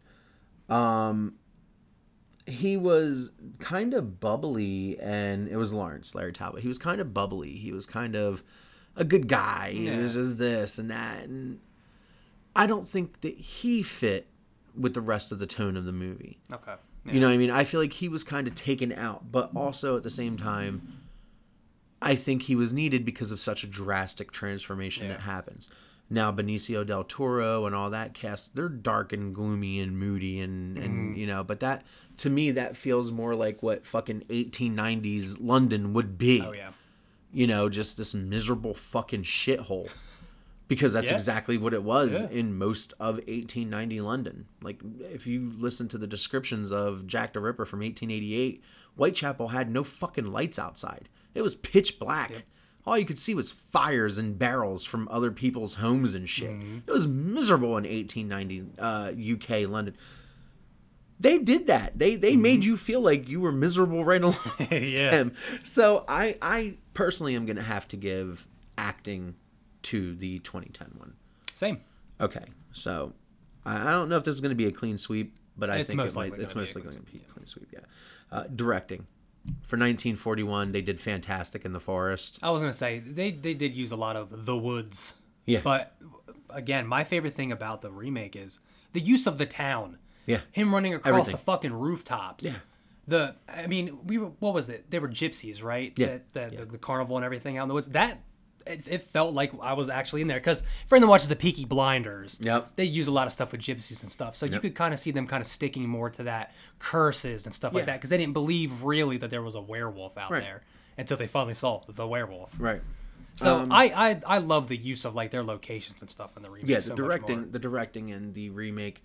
He was kind of bubbly, and it was Larry Talbot. He was kind of bubbly. He was kind of a good guy. He was just this and that. And I don't think that he fit with the rest of the tone of the movie. Okay. Yeah. You know what I mean? I feel like he was kind of taken out, but also at the same time, I think he was needed because of such a drastic transformation that happens. Now, Benicio del Toro and all that cast, they're dark and gloomy and moody and you know, but that, to me, that feels more like what fucking 1890s London would be. Oh, yeah. You know, just this miserable fucking shithole. Because that's exactly what it was in most of 1890 London. Like, if you listen to the descriptions of Jack the Ripper from 1888, Whitechapel had no fucking lights outside. It was pitch black. Yep. All you could see was fires and barrels from other people's homes and shit. It was miserable in 1890 UK London. They did that. They made you feel like you were miserable right along with them. So I personally am going to have to give acting to the 2010 one. Same. Okay. So I don't know if this is going to be a clean sweep, but I think it's mostly going to be a clean sweep, directing. For 1941, they did fantastic in The Forest. I was going to say, they did use a lot of The Woods. Yeah. But, again, my favorite thing about the remake is the use of the town. Yeah. Him running across the fucking rooftops. Yeah. What was it? They were gypsies, right? Yeah. The carnival and everything out in the woods. It felt like I was actually in there. Because for anyone that watches the Peaky Blinders, they use a lot of stuff with gypsies and stuff. So you could kind of see them kind of sticking more to that, curses and stuff like that. Because they didn't believe really that there was a werewolf out there until they finally saw the werewolf. Right. So I love the use of like their locations and stuff in the remake. Yeah, the directing in the remake.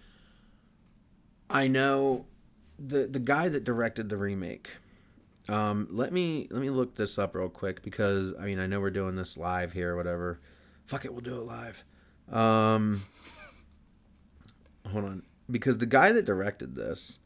I know the guy that directed the remake. Let me look this up real quick because I know we're doing this live here or whatever. Fuck it, we'll do it live. Hold on, because the guy that directed this,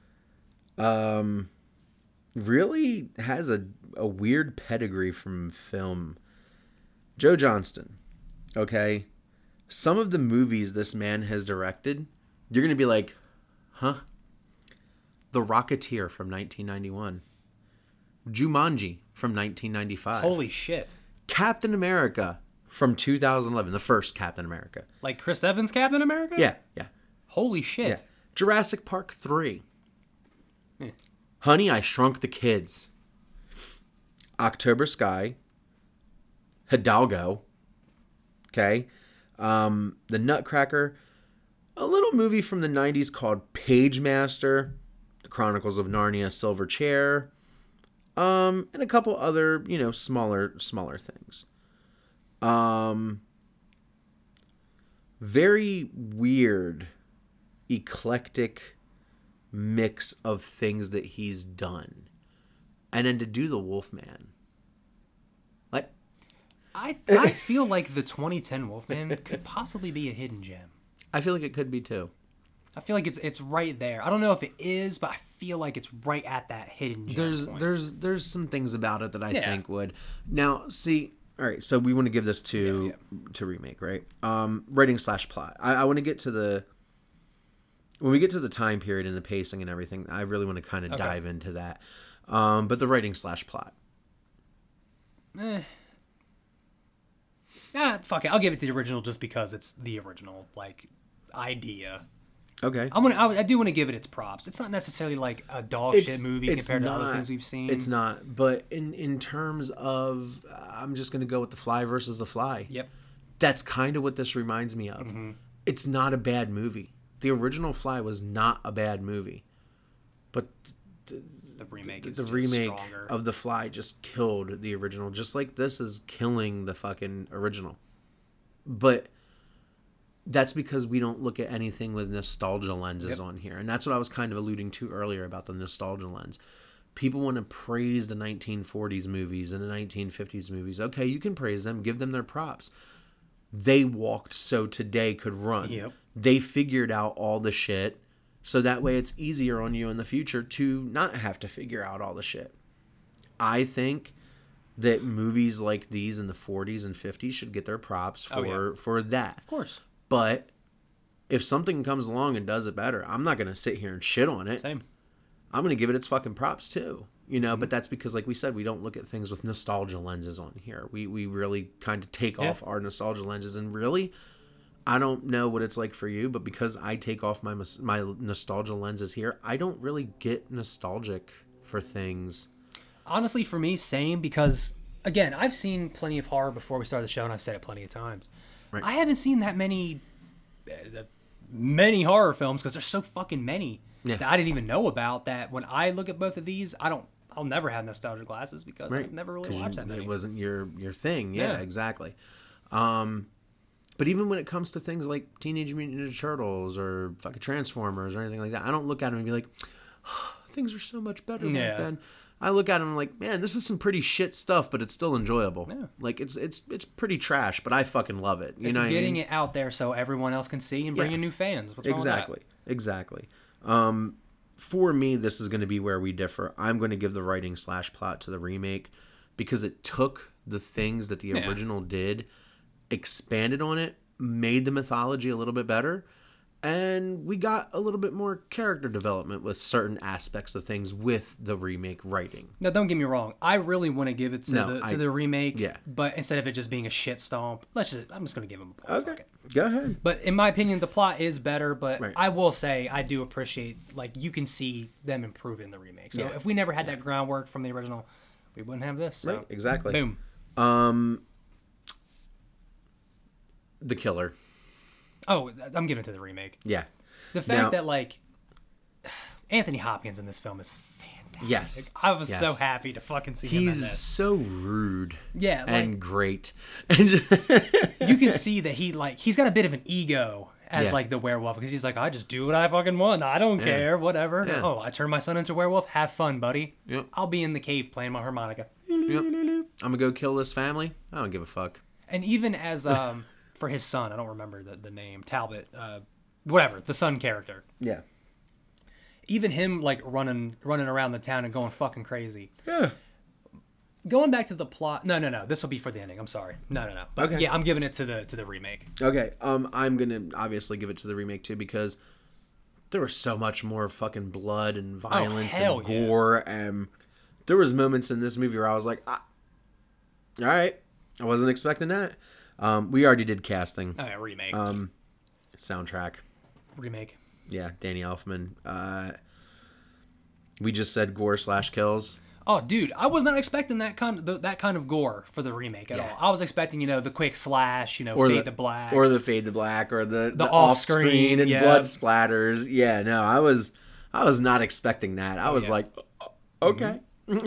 really has a weird pedigree from film. Joe Johnston. Okay, some of the movies this man has directed, you're gonna be like, huh? The Rocketeer from 1991. Jumanji from 1995. Holy shit. Captain America from 2011, the first Captain America. Like Chris Evans' Captain America? Yeah. Holy shit. Yeah. Jurassic Park 3. Honey, I Shrunk the Kids. October Sky. Hidalgo. Okay. The Nutcracker. A little movie from the 90s called Pagemaster. The Chronicles of Narnia, Silver Chair. And a couple other, smaller things. Very weird, eclectic mix of things that he's done. And then to do the Wolfman. Like, I feel like the 2010 Wolfman could possibly be a hidden gem. I feel like it could be too. I feel like it's right there. I don't know if it is, but I feel like it's right at that hidden gem point. There's some things about it that I think would. Now, see, all right, so we want to give this to remake, right? Writing / plot. I want to get to when we get to the time period and the pacing and everything, I really want to kind of dive into that. But the writing / plot. Fuck it. I'll give it to the original just because it's the original idea. Okay. I do want to give it its props. It's not necessarily like a dog shit movie compared to other things we've seen. It's not. But in terms of, I'm just going to go with The Fly versus The Fly. Yep. That's kind of what this reminds me of. Mm-hmm. It's not a bad movie. The original Fly was not a bad movie. But the remake is stronger. Of The Fly just killed the original. Just like this is killing the fucking original. But that's because we don't look at anything with nostalgia lenses on here. And that's what I was kind of alluding to earlier about the nostalgia lens. People want to praise the 1940s movies and the 1950s movies. Okay, you can praise them. Give them their props. They walked so today could run. Yep. They figured out all the shit. So that way it's easier on you in the future to not have to figure out all the shit. I think that movies like these in the 40s and 50s should get their props for that. Of course. But if something comes along and does it better, I'm not going to sit here and shit on it. Same. I'm going to give it its fucking props too. But that's because, like we said, we don't look at things with nostalgia lenses on here. We really kind of take off our nostalgia lenses. And really, I don't know what it's like for you, but because I take off my nostalgia lenses here, I don't really get nostalgic for things. Honestly, for me, same, because, again, I've seen plenty of horror before we started the show, and I've said it plenty of times. Right. I haven't seen that many horror films because there's so fucking many that I didn't even know about, that when I look at both of these, I'll never have nostalgia glasses because I've never really watched that many. It wasn't your thing. Yeah, exactly. But even when it comes to things like Teenage Mutant Ninja Turtles or fucking Transformers or anything like that, I don't look at them and be like, oh, things are so much better back then. I look at them and I'm like, man, this is some pretty shit stuff, but it's still enjoyable. Yeah. Like it's pretty trash, but I fucking love it. It's getting it out there so everyone else can see and bring in new fans. What's wrong with that? Exactly. For me, this is going to be where we differ. I'm going to give the writing / plot to the remake because it took the things that the original did, expanded on it, made the mythology a little bit better, and we got a little bit more character development with certain aspects of things with the remake writing. Now, don't get me wrong. I really want to give it to the remake, but instead of it just being a shit stomp, I'm just going to give them a point. Okay, go ahead. But in my opinion, the plot is better, but I will say I do appreciate, you can see them improving the remake. So if we never had that groundwork from the original, we wouldn't have this. So. Right, exactly. Boom. The Killer. Oh, I'm giving it to the remake. Yeah. The fact that, Anthony Hopkins in this film is fantastic. Yes. I was so happy to fucking see him in this. He's so rude. Yeah. And great. You can see that he's got a bit of an ego as, the werewolf, because he's like, I just do what I fucking want. I don't care. Whatever. Yeah. Oh, I turn my son into a werewolf. Have fun, buddy. Yep. I'll be in the cave playing my harmonica. Yep. I'm going to go kill this family. I don't give a fuck. And even as... for his son. I don't remember the name. Talbot. Whatever. The son character. Yeah. Even him like running around the town and going fucking crazy. Yeah. Going back to the plot. No. This will be for the ending. I'm sorry. No. But Okay. yeah, I'm giving it to the remake. Okay. I'm gonna obviously give it to the remake too because there was so much more fucking blood and violence hell and yeah. gore, and there was moments in this movie where I was like, all right, I wasn't expecting that. We already did casting. Oh, yeah, remake. Soundtrack. Remake. Yeah, Danny Elfman. We just said gore/kills. Oh, dude, I was not expecting that kind of gore for the remake at all. I was expecting, the quick slash, fade to black, or the fade to black, or the off-screen and blood splatters. Yeah, no, I was not expecting that. I was like, okay.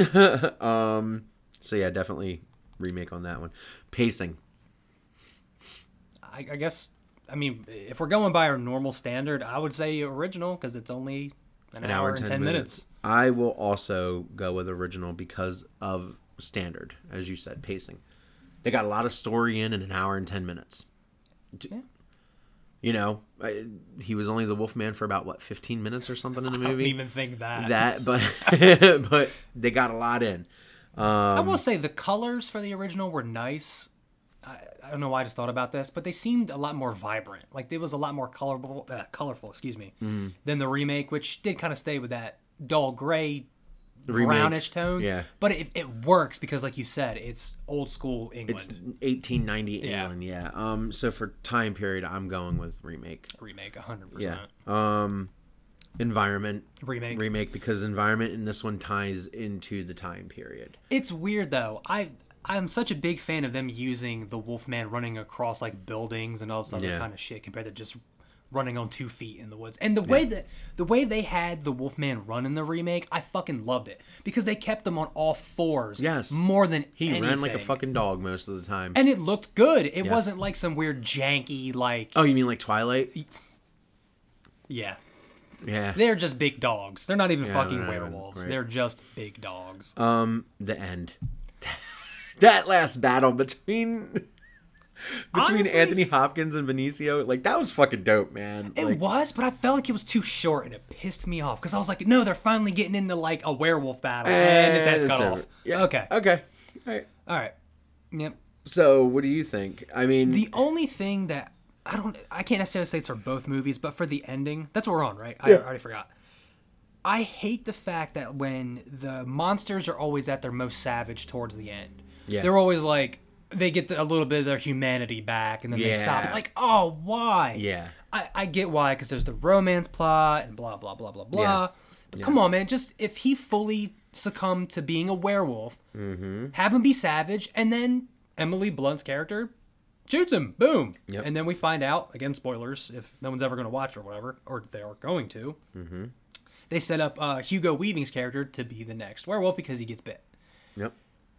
So yeah, definitely remake on that one. Pacing. I guess. I mean, if we're going by our normal standard, I would say original because it's only an hour and 10 minutes. I will also go with original because of standard, as you said, pacing. They got a lot of story in an hour and 10 minutes. Yeah. He was only the Wolfman for about 15 minutes or something in the movie. I don't even think but but they got a lot in. I will say the colors for the original were nice. I don't know why I just thought about this, but they seemed a lot more vibrant. Like there was a lot more colorful, than the remake, which did kind of stay with that dull gray, brownish tones. Yeah. But it works because, like you said, it's old school England. It's 1890 England, yeah. So for time period, I'm going with remake. Remake, 100%. Yeah. Environment. Remake because environment in this one ties into the time period. It's weird though. I'm such a big fan of them using the Wolfman running across like buildings and all this other kind of shit compared to just running on 2 feet in the woods. And the way they had the Wolfman run in the remake, I fucking loved it because they kept them on all fours. Yes, more than he anything. ran like a fucking dog most of the time, and it looked good. It wasn't like some weird janky like. Oh, you mean like Twilight? Yeah. Yeah. They're just big dogs. They're not even fucking right, werewolves. right. They're just big dogs. The end. That last battle between Honestly, Anthony Hopkins and Benicio, like that was fucking dope, man. It was, but I felt like it was too short and it pissed me off because I was like, no, they're finally getting into like a werewolf battle and his head's cut off. Yeah. Okay. All right. Yep. So, what do you think? I mean, the only thing that I can't necessarily say it's for both movies, but for the ending, that's what we're on, right? I already forgot. I hate the fact that when the monsters are always at their most savage towards the end, they're always like, they get a little bit of their humanity back and then they stop. Like, oh, why? Yeah. I get why, because there's the romance plot and blah, blah, blah, blah, blah. But come on, man. Just if he fully succumbed to being a werewolf, have him be savage, and then Emily Blunt's character shoots him. Boom. Yep. And then we find out, again, spoilers, if no one's ever going to watch or whatever, or they are going to. They set up Hugo Weaving's character to be the next werewolf because he gets bit. Yep.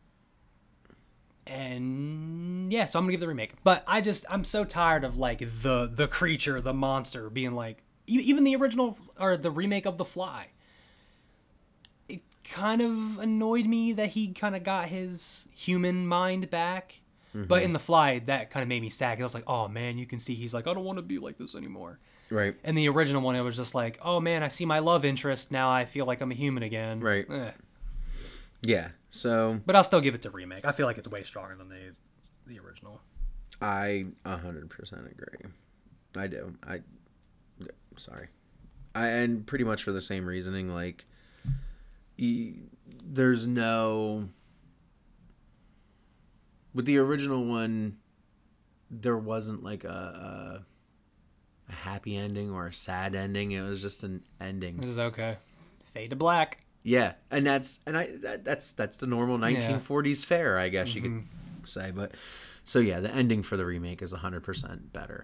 And yeah, so I'm gonna give the remake. But I'm so tired of like the creature, the monster being like, even the original or the remake of The Fly. It kind of annoyed me that he kind of got his human mind back. But in The Fly, that kind of made me sad. 'Cause I was like, oh man, you can see he's like, I don't want to be like this anymore. Right. And the original one, it was just like, oh man, I see my love interest. Now I feel like I'm a human again. Right. Yeah. So. But I'll still give it to remake. I feel like it's way stronger than the original. I 100% agree. I do. Sorry. And pretty much for the same reasoning. Like, there's no. With the original one, there wasn't like a happy ending or a sad ending. It was just an ending. This is okay. Fade to black. Yeah, and that's the normal 1940s fare, I guess you could say. But so yeah, the ending for the remake is 100% better.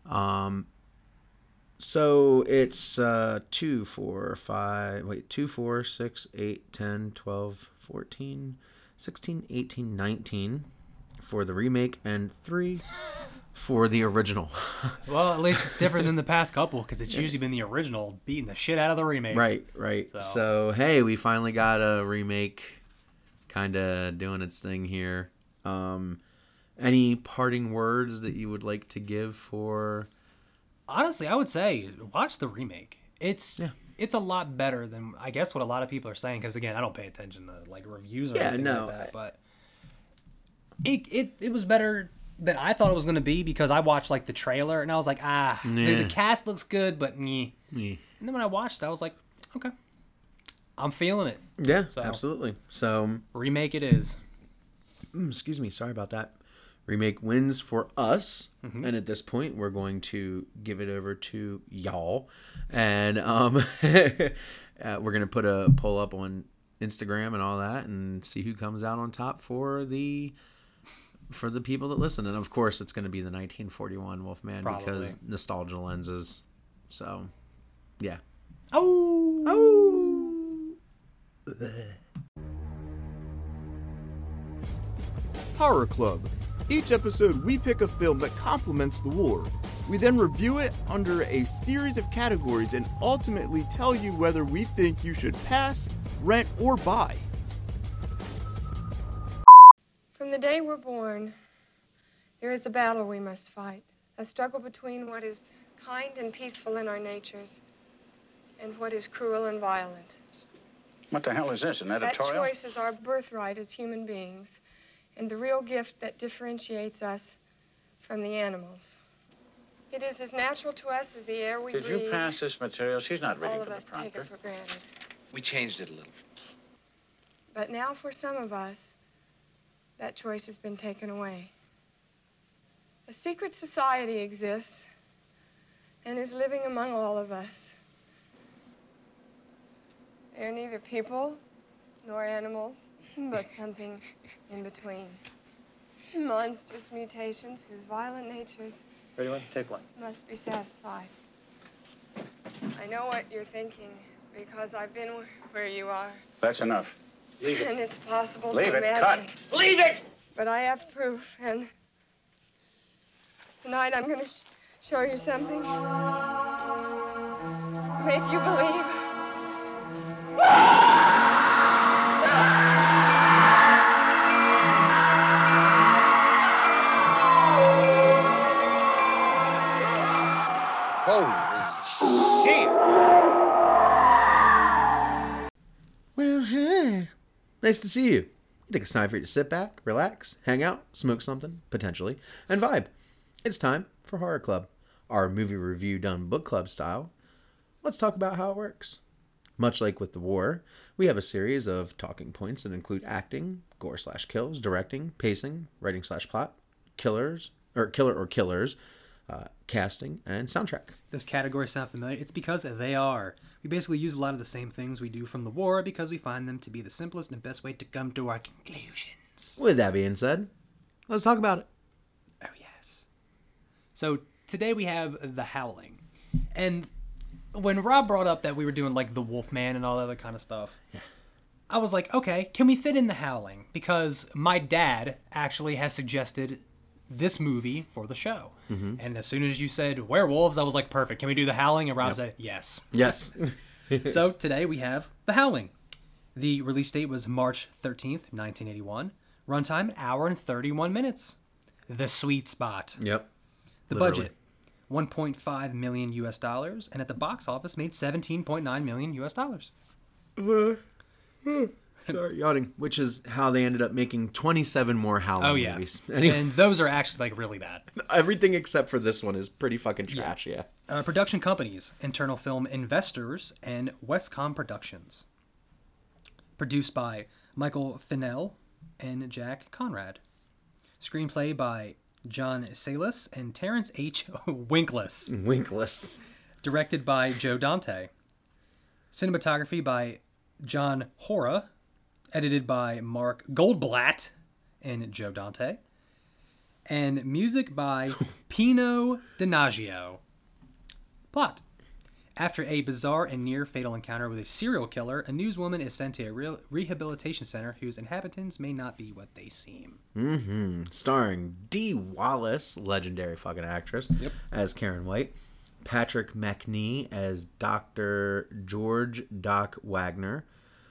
So it's 2, 4, 6, 8, 10, 12, 14, 16, 18, 19 for the remake, and 3 for the original. Well, at least it's different than the past couple, because it's usually been the original beating the shit out of the remake. Right. So hey, we finally got a remake kind of doing its thing here. And Any parting words that you would like to give for... Honestly, I would say watch the remake. It's a lot better than, I guess, what a lot of people are saying. Because, again, I don't pay attention to, like, reviews or anything like that. But it was better than I thought it was going to be, because I watched, like, the trailer, and I was like, the cast looks good, but meh. And then when I watched it, I was like, okay, I'm feeling it. Yeah, so, absolutely. So remake it is. Excuse me, sorry about that. Remake wins for us, and at this point, we're going to give it over to y'all, and we're going to put a poll up on Instagram and all that, and see who comes out on top for the people that listen. And of course, it's going to be the 1941 Wolfman. Probably. Because nostalgia lenses. So, yeah. Horror Club. Each episode, we pick a film that complements the war. We then review it under a series of categories and ultimately tell you whether we think you should pass, rent, or buy. From the day we're born, there is a battle we must fight. A struggle between what is kind and peaceful in our natures and what is cruel and violent. What the hell is this, an editorial? That choice is our birthright as human beings, and the real gift that differentiates us from the animals. It is as natural to us as the air we breathe. Did you pass this material? She's not reading All of from the us prompter. take it for granted. We changed it a little. But now for some of us, that choice has been taken away. A secret society exists and is living among all of us. They are neither people nor animals, but something in between. Monstrous mutations whose violent natures Ready, one? Take one. must be satisfied. I know what you're thinking because I've been where you are. That's enough. Leave it. And it's possible Leave to it. imagine. Cut. Leave it! But I have proof, and tonight I'm going to show you something. Make you believe. Holy shit! Well, hey. Nice to see you. I think it's time for you to sit back, relax, hang out, smoke something, potentially, and vibe. It's time for Horror Club, our movie review done book club style. Let's talk about how it works. Much like with the war, we have a series of talking points that include acting, gore/kills, directing, pacing, writing/plot, killer or killers, casting, and soundtrack. Those categories sound familiar. It's because they are. We basically use a lot of the same things we do from the war because we find them to be the simplest and best way to come to our conclusions. With that being said, let's talk about it. Oh, yes. So today we have The Howling. And when Rob brought up that we were doing like The Wolfman and all that other kind of stuff, I was like, okay, can we fit in The Howling? Because my dad actually has suggested this movie for the show. Mm-hmm. And as soon as you said werewolves, I was like, perfect. Can we do The Howling? And Rob said, yes. Yes. So today we have The Howling. The release date was March 13th, 1981. Runtime, an hour and 31 minutes. The sweet spot. Yep. The budget, $1.5 million US, and at the box office made $17.9 million US. Sorry, yawning. Which is how they ended up making 27 more Howling movies. Anyway. And those are actually like really bad. Everything except for this one is pretty fucking trash, yeah. Production companies, Internal Film Investors and Westcom Productions. Produced by Michael Fennell and Jack Conrad. Screenplay by John Salas and Terrence H. Winkless. Directed by Joe Dante. Cinematography by John Hora. Edited by Mark Goldblatt and Joe Dante. And music by Pino Donaggio. Plot. After a bizarre and near-fatal encounter with a serial killer, a newswoman is sent to a rehabilitation center whose inhabitants may not be what they seem. Mm-hmm. Starring Dee Wallace, legendary fucking actress, as Karen White. Patrick McNee as Dr. George Doc Wagner.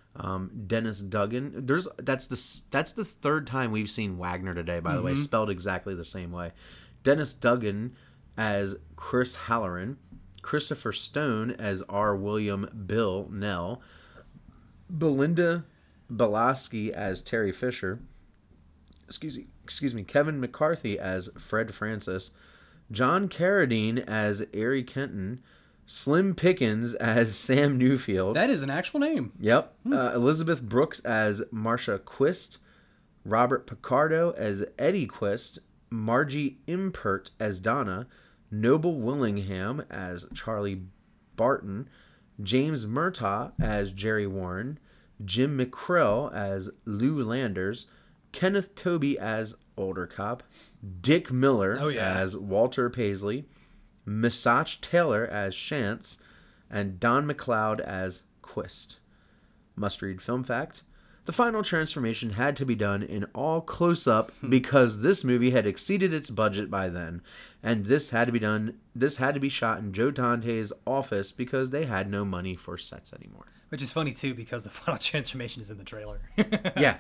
Dennis Duggan. That's the third time we've seen Wagner today, by the way, spelled exactly the same way. Dennis Duggan as Chris Halloran, Christopher Stone as R. William Bill Nell, Belinda Belaski as Terry Fisher, excuse me, Kevin McCarthy as Fred Francis, John Carradine as Ari Kenton, Slim Pickens as Sam Newfield. That is an actual name. Yep. Elizabeth Brooks as Marcia Quist, Robert Picardo as Eddie Quist, Margie Impert as Donna, Noble Willingham as Charlie Barton, James Murtaugh as Jerry Warren, Jim McCrill as Lou Landers, Kenneth Tobey as Older Cop, Dick Miller as Walter Paisley, Misach Taylor as Shantz, and Don McLeod as Quist. Must-read film fact: the final transformation had to be done in all close-up because this movie had exceeded its budget by then, and this had to be shot in Joe Dante's office because they had no money for sets anymore. Which is funny too, because the final transformation is in the trailer. Yeah.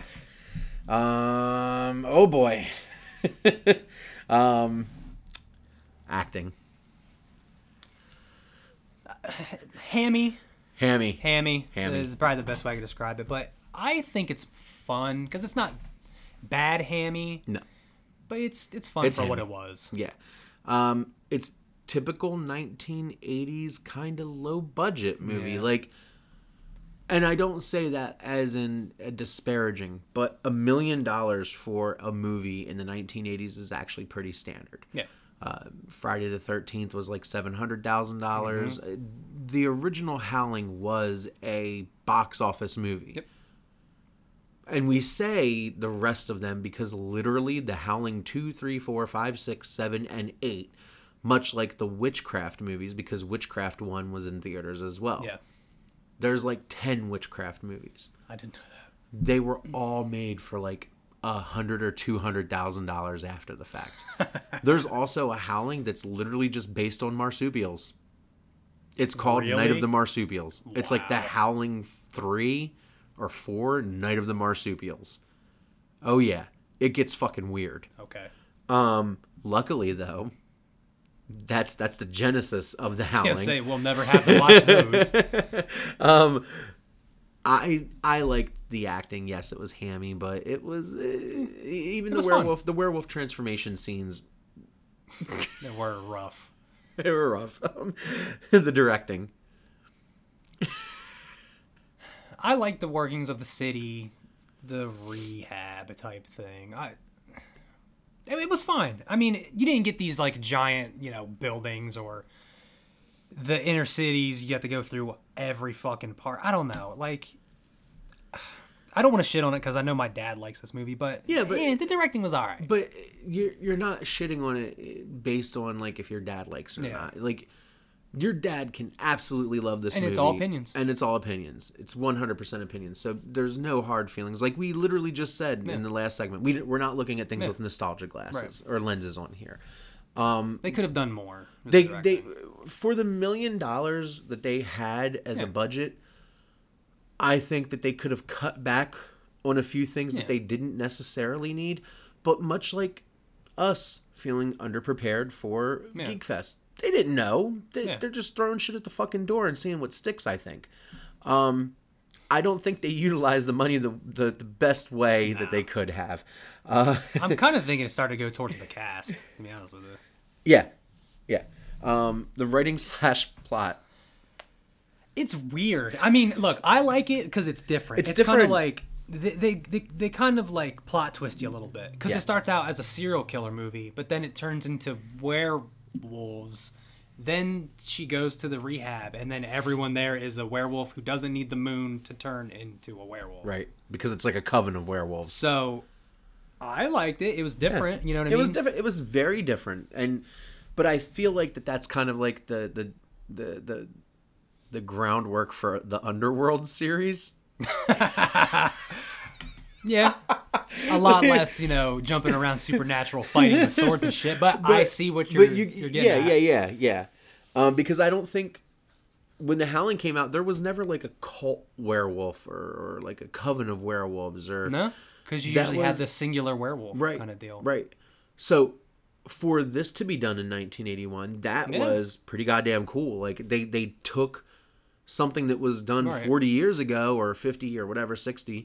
Oh boy. Acting. Hammy Hammy is probably the best way I could describe it, but I think it's fun because it's not bad hammy. No, but it's fun for hammy. what it was. Yeah, it's typical 1980s kind of low budget movie. Like, and I don't say that as in a disparaging, but $1 million for a movie in the 1980s is actually pretty standard. Yeah. Friday the 13th was like $700,000. The original Howling was a box office movie. Yep. And we say the rest of them because literally the Howling 2, 3, 4, 5, 6, 7, and 8, much like the Witchcraft movies, because Witchcraft 1 was in theaters as well. Yeah. There's like 10 Witchcraft movies. I didn't know that. They were all made for like $100,000 or $200,000 after the fact. There's also a Howling that's literally just based on marsupials. It's called Night of the Marsupials. Wow. It's like the Howling 3 or 4 Night of the Marsupials. Oh yeah, it gets fucking weird. Okay. Luckily though, that's the genesis of the Howling. I was gonna say we'll never have to watch those. I liked the acting. Yes, it was hammy, but it was even the werewolf transformation scenes. They were rough. They were rough. The directing. I like the workings of the city, the rehab type thing. It was fine. I mean, you didn't get these like giant, buildings or the inner cities. You have to go through every fucking part. I don't know. Like, I don't want to shit on it because I know my dad likes this movie, but the directing was all right. But you're not shitting on it based on like if your dad likes it or not. Like, your dad can absolutely love this movie. And it's all opinions. And it's all opinions. It's 100% opinions. So there's no hard feelings. Like we literally just said in the last segment, we're not looking at things with nostalgia glasses or lenses on here. They could have done more. They for the $1 million that they had as a budget, I think that they could have cut back on a few things that they didn't necessarily need. But much like us feeling underprepared for Geek Fest, they didn't know. They're just throwing shit at the fucking door and seeing what sticks, I think. I don't think they utilized the money the best way that they could have. I'm kind of thinking it started to go towards the cast, to be honest with you. Yeah. The writing / plot. It's weird. I mean, look, I like it because it's different. It's kind of like they kind of like plot twist you a little bit because it starts out as a serial killer movie, but then it turns into werewolves. Then she goes to the rehab, and then everyone there is a werewolf who doesn't need the moon to turn into a werewolf. Right, because it's like a coven of werewolves. So I liked it. It was different. You know what I mean? It was different. It was very different, but I feel like that's kind of like the groundwork for the Underworld series. Yeah. A lot less, jumping around supernatural fighting with swords and shit. But I see what you're getting at. Yeah. Because I don't think when The Howling came out, there was never like a cult werewolf or like a coven of werewolves or no, because you usually have this singular werewolf kind of deal, right? So for this to be done in 1981, that was pretty goddamn cool. Like they took something that was done 40 years ago or 50 or whatever, 60,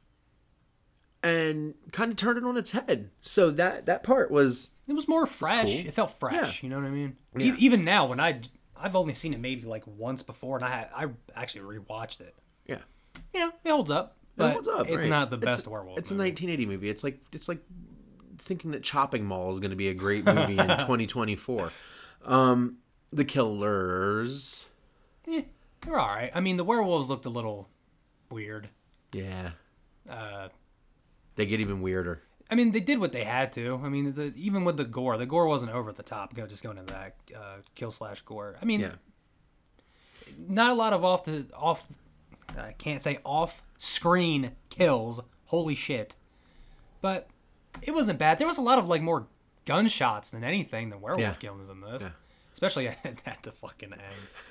and kind of turned it on its head. So that part was... It was more fresh. Cool. It felt fresh. You know what I mean? Yeah. Even now, when I've only seen it maybe like once before, and I actually rewatched it. Yeah. You know, it holds up. But it holds up, it's right. not the best werewolf It's movie. a 1980 movie. It's like thinking that Chopping Mall is going to be a great movie in 2024. The Killers... Yeah, they're all right. I mean, the werewolves looked a little weird. Yeah. They get even weirder. I mean, they did what they had to. I mean, even with the gore wasn't over the top. Just going into that kill/gore. I mean, not a lot of I can't say off-screen kills. Holy shit! But it wasn't bad. There was a lot of like more gunshots than anything than werewolf killings in this, especially at the fucking end.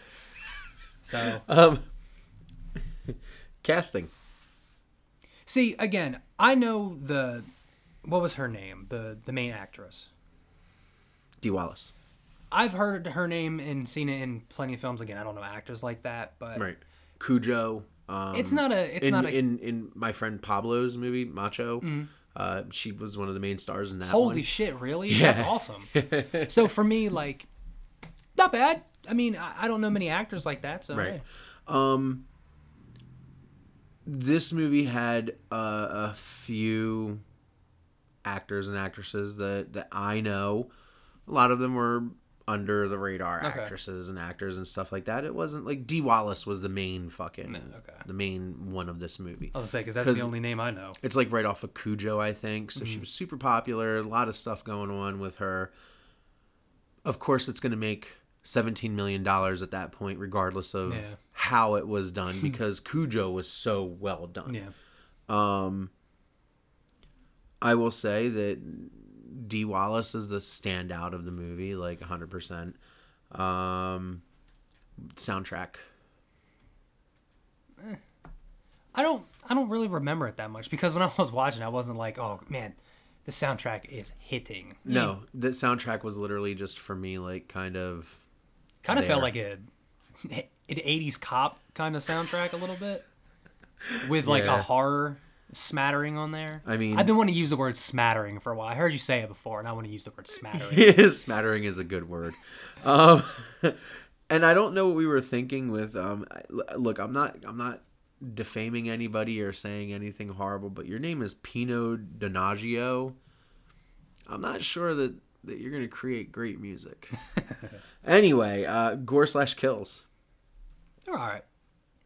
So, casting. See, again, I know what was her name? The main actress. Dee Wallace. I've heard her name and seen it in plenty of films. Again, I don't know actors like that, but right. Cujo. It's not in my friend Pablo's movie Macho. She was one of the main stars in that. Holy one. shit! Really? Yeah. That's awesome. So for me, like, not bad. I mean, I don't know many actors like that, so right. Hey. This movie had a few actors and actresses that I know. A lot of them were under the radar actresses and actors and stuff like that. It wasn't like Dee Wallace was the main the main one of this movie. I was gonna say because that's the only name I know. It's like right off of Cujo, I think. So she was super popular. A lot of stuff going on with her. Of course, it's going to make $17 million at that point, regardless of how it was done, because Cujo was so well done. Yeah. I will say that Dee Wallace is the standout of the movie, like 100%. Soundtrack. I don't really remember it that much because when I was watching, I wasn't like, oh man, the soundtrack is hitting. No, the soundtrack was literally just for me, like kind of felt like an 80s cop kind of soundtrack a little bit with like a horror smattering on there. I mean, I've been wanting to use the word smattering for a while. I heard you say it before, and I want to use the word smattering. Smattering is a good word. And I don't know what we were thinking with. Look, I'm not defaming anybody or saying anything horrible, but your name is Pino Donaggio. I'm not sure that you're going to create great music. Anyway, gore/kills. They're all right.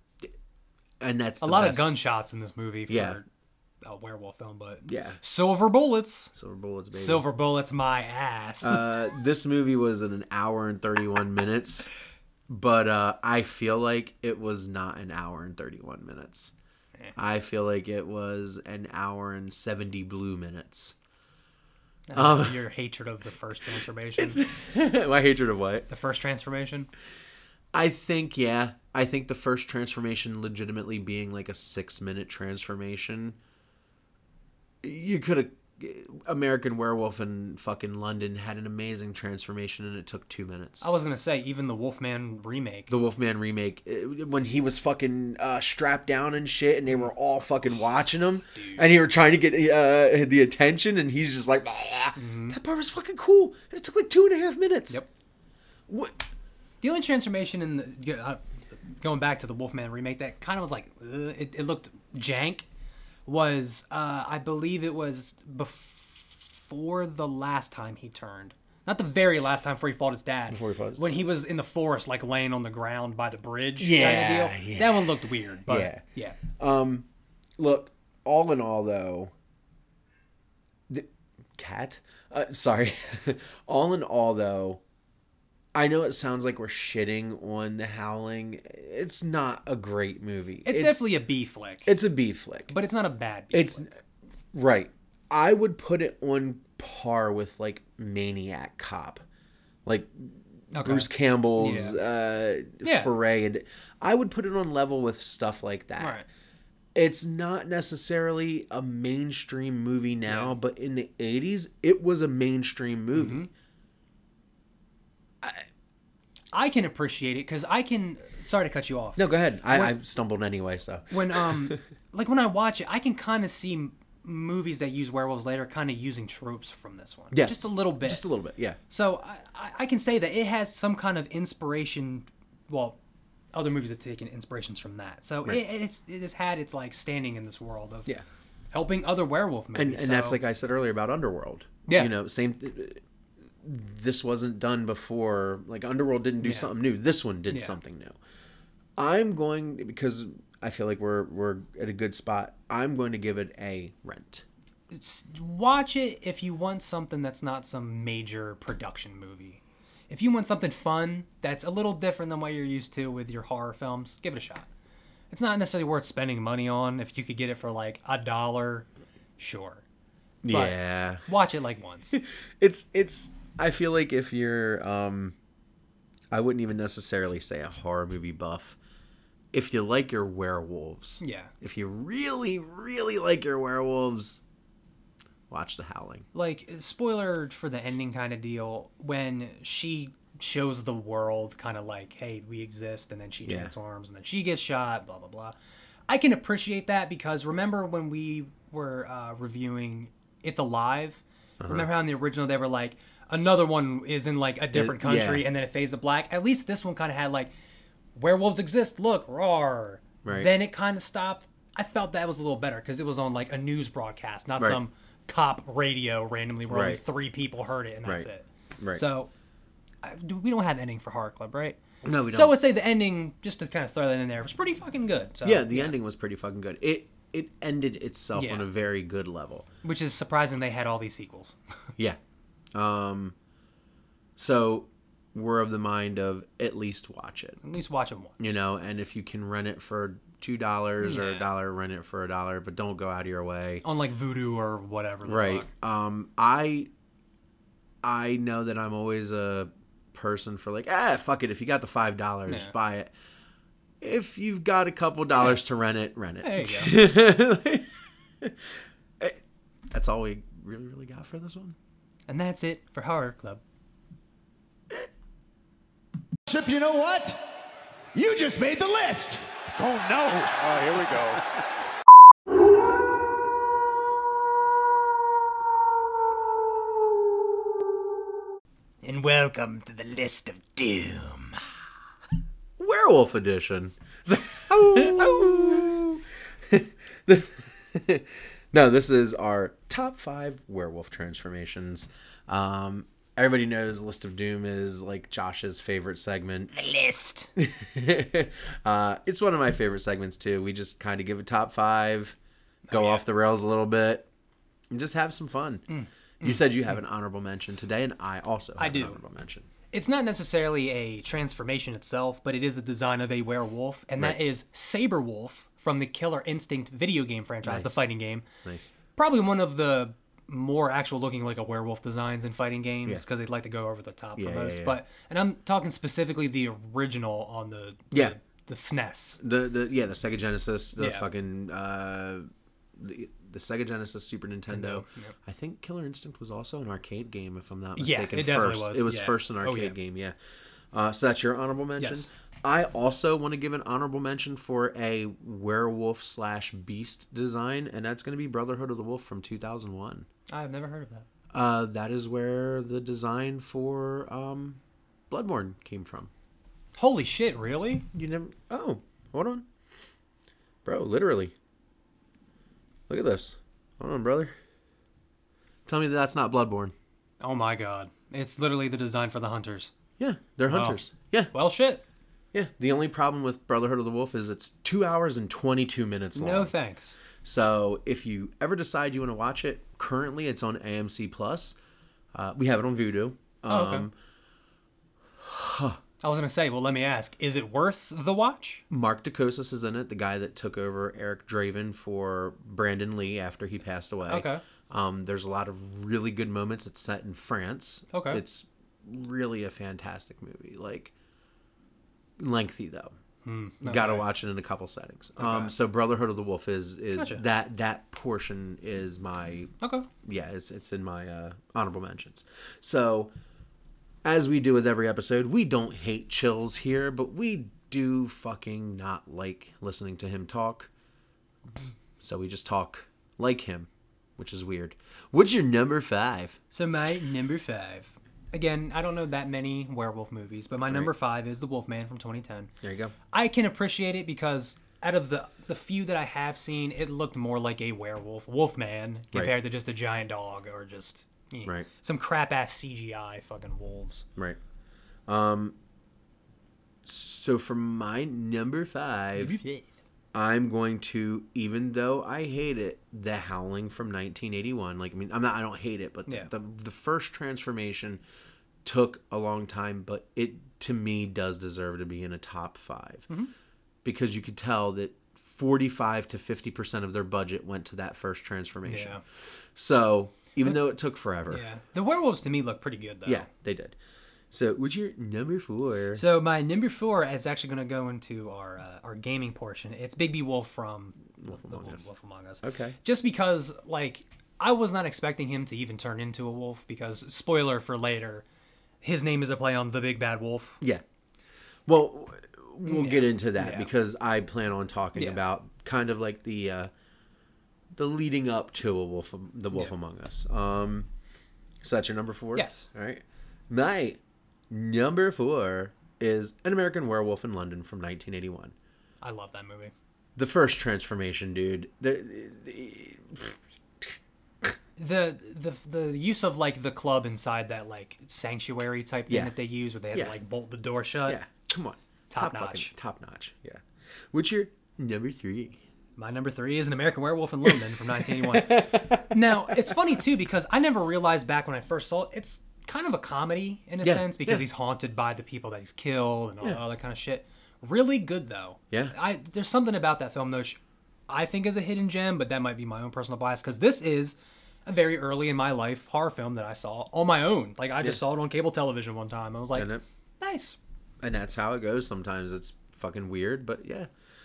And that's a lot of gunshots in this movie for a werewolf film, but silver bullets. Silver bullets, baby. Silver bullets, my ass. This movie was in an hour and 31 minutes, but I feel like it was not an hour and 31 minutes. I feel like it was an hour and 70 blue minutes. Your hatred of the first transformation. My hatred of what? The first transformation? I think the first transformation legitimately being like a 6-minute transformation. You could have... American Werewolf in fucking London had an amazing transformation and it took 2 minutes. I was going to say, even the Wolfman remake. The Wolfman remake, when he was fucking strapped down and shit and they were all fucking watching him and he were trying to get the attention and he's just like, that part was fucking cool. And it took like 2.5 minutes. Yep. What? The only transformation in the, going back to the Wolfman remake that kind of was like, it looked jank, was, I believe it was before the last time he turned. Not the very last time before he fought his dad. Before he fought his When he was in the forest, like laying on the ground by the bridge Yeah, kind of deal. yeah. That one looked weird, but yeah. Look, all in all though, all in all though, I know it sounds like we're shitting on The Howling. It's not a great movie. It's definitely a B flick. It's a B flick. But it's not a bad B flick. Right. I would put it on par with like Maniac Cop. Like Bruce Campbell's Yeah. foray, and I would put it on level with stuff like that. Right. It's not necessarily a mainstream movie now, but in the 80s, it was a mainstream movie. I can appreciate it because I can. Sorry to cut you off. No, go ahead. I stumbled anyway, so When like when I watch it, I can kind of see movies that use werewolves later kind of using tropes from this one. Yes. Just a little bit. Just a little bit, yeah. So I can say that it has some kind of inspiration. Well, other movies have taken inspirations from that. So Right. it has had its like standing in this world of Yeah. helping other werewolf movies. And that's like I said earlier about Underworld. Yeah. You know, this wasn't done before. Like Underworld didn't do something new. This one did something new. I'm going, because I feel like we're at a good spot, I'm going to give it a Rent. Watch it if you want something that's not some major production movie. If you want something fun that's a little different than what you're used to with your horror films, give it a shot. It's not necessarily worth spending money on. If you could get it for like $1, sure. But Yeah. watch it like once. It's I feel like if you're I wouldn't even necessarily say a horror movie buff. If you like your werewolves. Yeah. If you really, really like your werewolves, watch The Howling. Like, spoiler for the ending kind of deal, when she shows the world kind of like, hey, we exist, and then she transforms, and then she gets shot, blah, blah, blah. I can appreciate that because remember when we were reviewing It's Alive? Remember how in the original they were like, another one is in like a different country, and then it fades to black? At least this one kind of had like, werewolves exist, look, roar. Right. Then it kind of stopped. I felt that was a little better because it was on like a news broadcast, not some cop radio randomly where only 3 people heard it and that's it. Right. So we don't have ending for Horror Club, right? No, we don't. So I would say the ending, just to kind of throw that in there, was pretty fucking good. So, yeah, the ending was pretty fucking good. It ended itself Yeah. on a very good level. Which is surprising they had all these sequels. Yeah. So we're of the mind of at least watch it. At least watch it once. You know, and if you can rent it for $2 or $1, rent it for $1, but don't go out of your way. On like Vudu or whatever. Right. I know that I'm always a person for like, fuck it. If you got the $5, buy it. If you've got a couple dollars to rent it, rent it. There you go. That's all we really got for this one. And that's it for Horror Club. You know what? You just made the list. Oh, no. Oh, here we go. And welcome to the list of doom. Werewolf edition. No, this is our top 5 werewolf transformations. Everybody knows List of Doom is like Josh's favorite segment. The list. It's one of my favorite segments too. We just kind of give a top 5, go off the rails a little bit, and just have some fun. You said you have an honorable mention today, and I also have an honorable mention. It's not necessarily a transformation itself, but it is a design of a werewolf, and that is Saberwolf from the Killer Instinct video game franchise, the fighting game. Nice. Probably one of the more actual looking like a werewolf designs in fighting games because they'd like to go over the top for most. But and I'm talking specifically the original on the SNES. The Sega Genesis, the fucking the Sega Genesis, Super Nintendo. Yep. I think Killer Instinct was also an arcade game, if I'm not mistaken. Yeah, it definitely first. was. It was first an arcade game, so that's your honorable mention? Yes. I also want to give an honorable mention for a werewolf/beast design, and that's going to be Brotherhood of the Wolf from 2001. I've never heard of that. That is where the design for Bloodborne came from. Holy shit, really? You never... Oh, hold on. Bro, literally. Look at this. Hold on, brother. Tell me that's not Bloodborne. Oh my god. It's literally the design for the hunters. Yeah, they're hunters. Yeah. Well, shit. Yeah, the only problem with Brotherhood of the Wolf is it's 2 hours and 22 minutes long. No thanks. So if you ever decide you want to watch it, currently it's on AMC Plus. We have it on Vudu. Okay. I was going to say, well, let me ask, is it worth the watch? Mark Dacascos is in it, the guy that took over Eric Draven for Brandon Lee after he passed away. Okay. There's a lot of really good moments. It's set in France. Okay. It's really a fantastic movie. Like, lengthy though. Okay. Gotta watch it in a couple settings. Okay. So Brotherhood of the Wolf is Gotcha. that portion is my Okay. Yeah, it's in my honorable mentions. So as we do with every episode, we don't hate Chills here, but we do fucking not like listening to him talk. So we just talk like him, which is weird. What's your number 5? So my number 5. Again, I don't know that many werewolf movies, but my number 5 is The Wolfman from 2010. There you go. I can appreciate it because out of the few that I have seen, it looked more like a Wolfman, compared to just a giant dog or just some crap-ass CGI fucking wolves. Right. So for my number 5, I'm going to, even though I hate it, The Howling from 1981. Like, I mean, I don't hate it, but the first transformation took a long time, but it, to me, does deserve to be in a top 5. Because you could tell that 45 to 50% of their budget went to that first transformation. Yeah. So, even though it took forever. Yeah. The werewolves, to me, look pretty good, though. Yeah, they did. So, what's your number 4? So, my number 4 is actually going to go into our gaming portion. It's Bigby Wolf from Wolf Among Us. Okay. Just because, like, I was not expecting him to even turn into a wolf because, spoiler for later, his name is a play on The Big Bad Wolf. Yeah. Well, we'll get into that because I plan on talking about kind of like the leading up to The Wolf Among Us. So that's your number 4? Yes. All right. My number 4 is An American Werewolf in London from 1981. I love that movie. The first transformation, dude. The use of like the club inside that like sanctuary type thing that they use where they had to like bolt the door shut. Yeah. Come on. Top notch. Top notch. Yeah. What's your number 3? My number 3 is An American Werewolf in London from 1981. Now, it's funny too because I never realized back when I first saw it, it's kind of a comedy in a sense because he's haunted by the people that he's killed and all that kind of shit. Really good though. Yeah. There's something about that film though I think is a hidden gem, but that might be my own personal bias because this is a very early in my life horror film that I saw on my own. Like I just saw it on cable television one time. I was like, nice. And that's how it goes. Sometimes it's fucking weird, but yeah.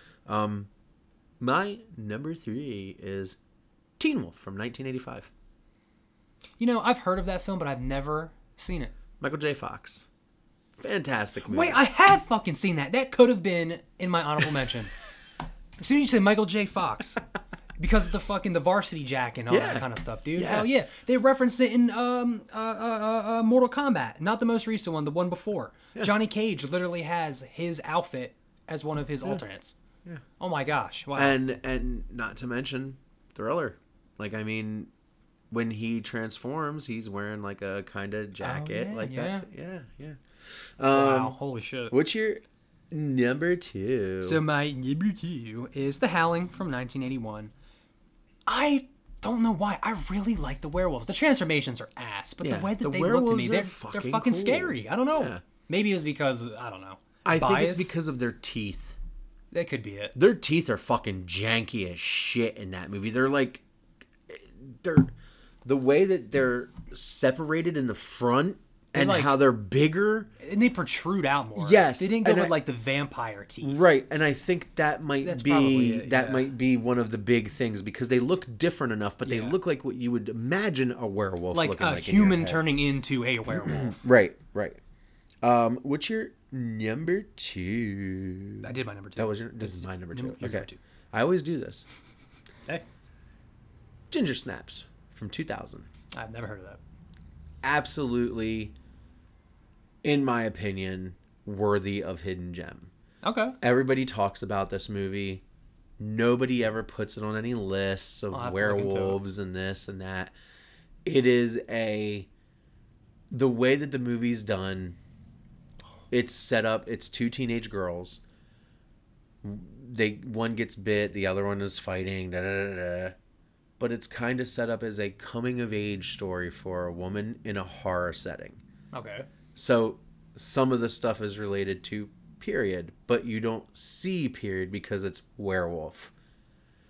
My number 3 is Teen Wolf from 1985. You know, I've heard of that film, but I've never seen it. Michael J. Fox. Fantastic movie. Wait, I have fucking seen that. That could have been in my honorable mention. As soon as you say Michael J. Fox. Because of the varsity jacket and all that kind of stuff, dude. Hell yeah. They referenced it in Mortal Kombat. Not the most recent one, the one before. Yeah. Johnny Cage literally has his outfit as one of his alternates. Yeah. Oh my gosh. Wow. And not to mention Thriller. Like, I mean, when he transforms, he's wearing like a kind of jacket that. Yeah. Wow. Holy shit. What's your number 2? So my number 2 is The Howling from 1981. I don't know why. I really like the werewolves. The transformations are ass, but the way that they look to me, they're fucking cool. Scary. I don't know. Yeah. Maybe it was because, I don't know. I think it's because of their teeth. That could be it. Their teeth are fucking janky as shit in that movie. They're like, the way that they're separated in the front and like, how they're bigger. And they protrude out more. Yes. They didn't go with like the vampire teeth. Right. And I think that might might be one of the big things because they look different enough, but they look like what you would imagine a werewolf looking like. Like a human turning into a werewolf. Right. What's your number 2? I did my number 2. This is my number 2. Okay. Number 2. I always do this. Hey. Ginger Snaps from 2000. I've never heard of that. Absolutely, in my opinion, worthy of hidden gem. Okay. Everybody talks about this movie. Nobody ever puts it on any lists of werewolves and this and that. It is the way that the movie's done. It's set up. It's 2 teenage girls. One gets bit, the other one is fighting. But it's kind of set up as a coming-of-age story for a woman in a horror setting. Okay. So some of the stuff is related to period, but you don't see period because it's werewolf.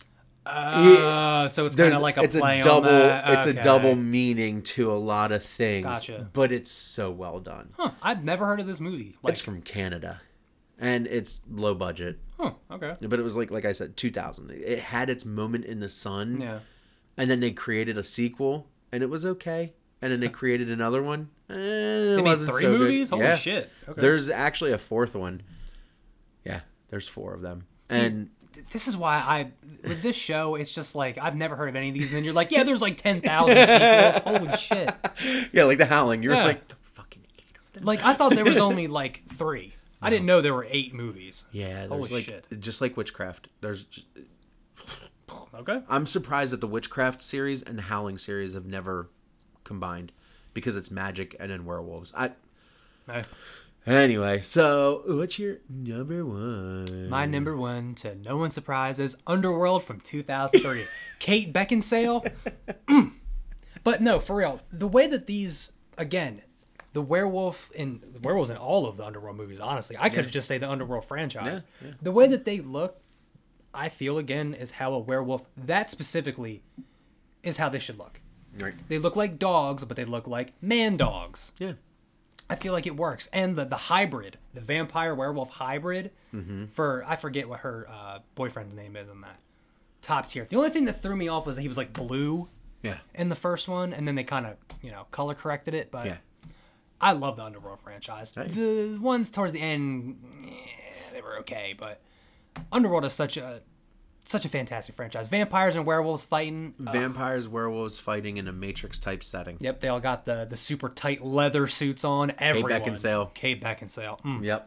So it's kind of like a play double, on that. It's a double meaning to a lot of things. Gotcha. But it's so well done. Huh. I've never heard of this movie. It's from Canada. And it's low budget. Huh, okay. But it was like I said, 2000. It had its moment in the sun. Yeah. And then they created a sequel, and it was okay. And then they created another one. They made 3 movies? Holy shit. Okay. There's actually a 4th one. Yeah, there's 4 of them. And this is why with this show, it's just like, I've never heard of any of these. And then you're like, yeah, there's like 10,000 sequels. Holy shit. Yeah, like The Howling. You're like, the fucking 8 of them. Like, I thought there was only like 3. I didn't know there were 8 movies. Yeah, holy like, shit. Just like Witchcraft. There's okay. I'm surprised that the Witchcraft series and the Howling series have never combined, because it's magic and then werewolves. Anyway, so what's your number 1? My number 1, to no one's surprise, is Underworld from 2003. Kate Beckinsale. But no, for real, the way that these, again, the werewolves in all of the Underworld movies, honestly, I could just say the Underworld franchise. Yeah. The way that they look, I feel, again, is how a werewolf, that specifically, is how they should look. Right. They look like dogs, but they look like man dogs. Yeah. I feel like it works. And the hybrid, the vampire werewolf hybrid, for, I forget what her boyfriend's name is in that. Top tier. The only thing that threw me off was that he was like blue in the first one, and then they kind of, color corrected it. But I love the Underworld franchise. Right. The ones towards the end, they were okay, but Underworld is such a fantastic franchise. Vampires and werewolves fighting. Vampires, werewolves fighting in a Matrix-type setting. Yep, they all got the super tight leather suits on. Everyone. Kate Beckinsale. Yep.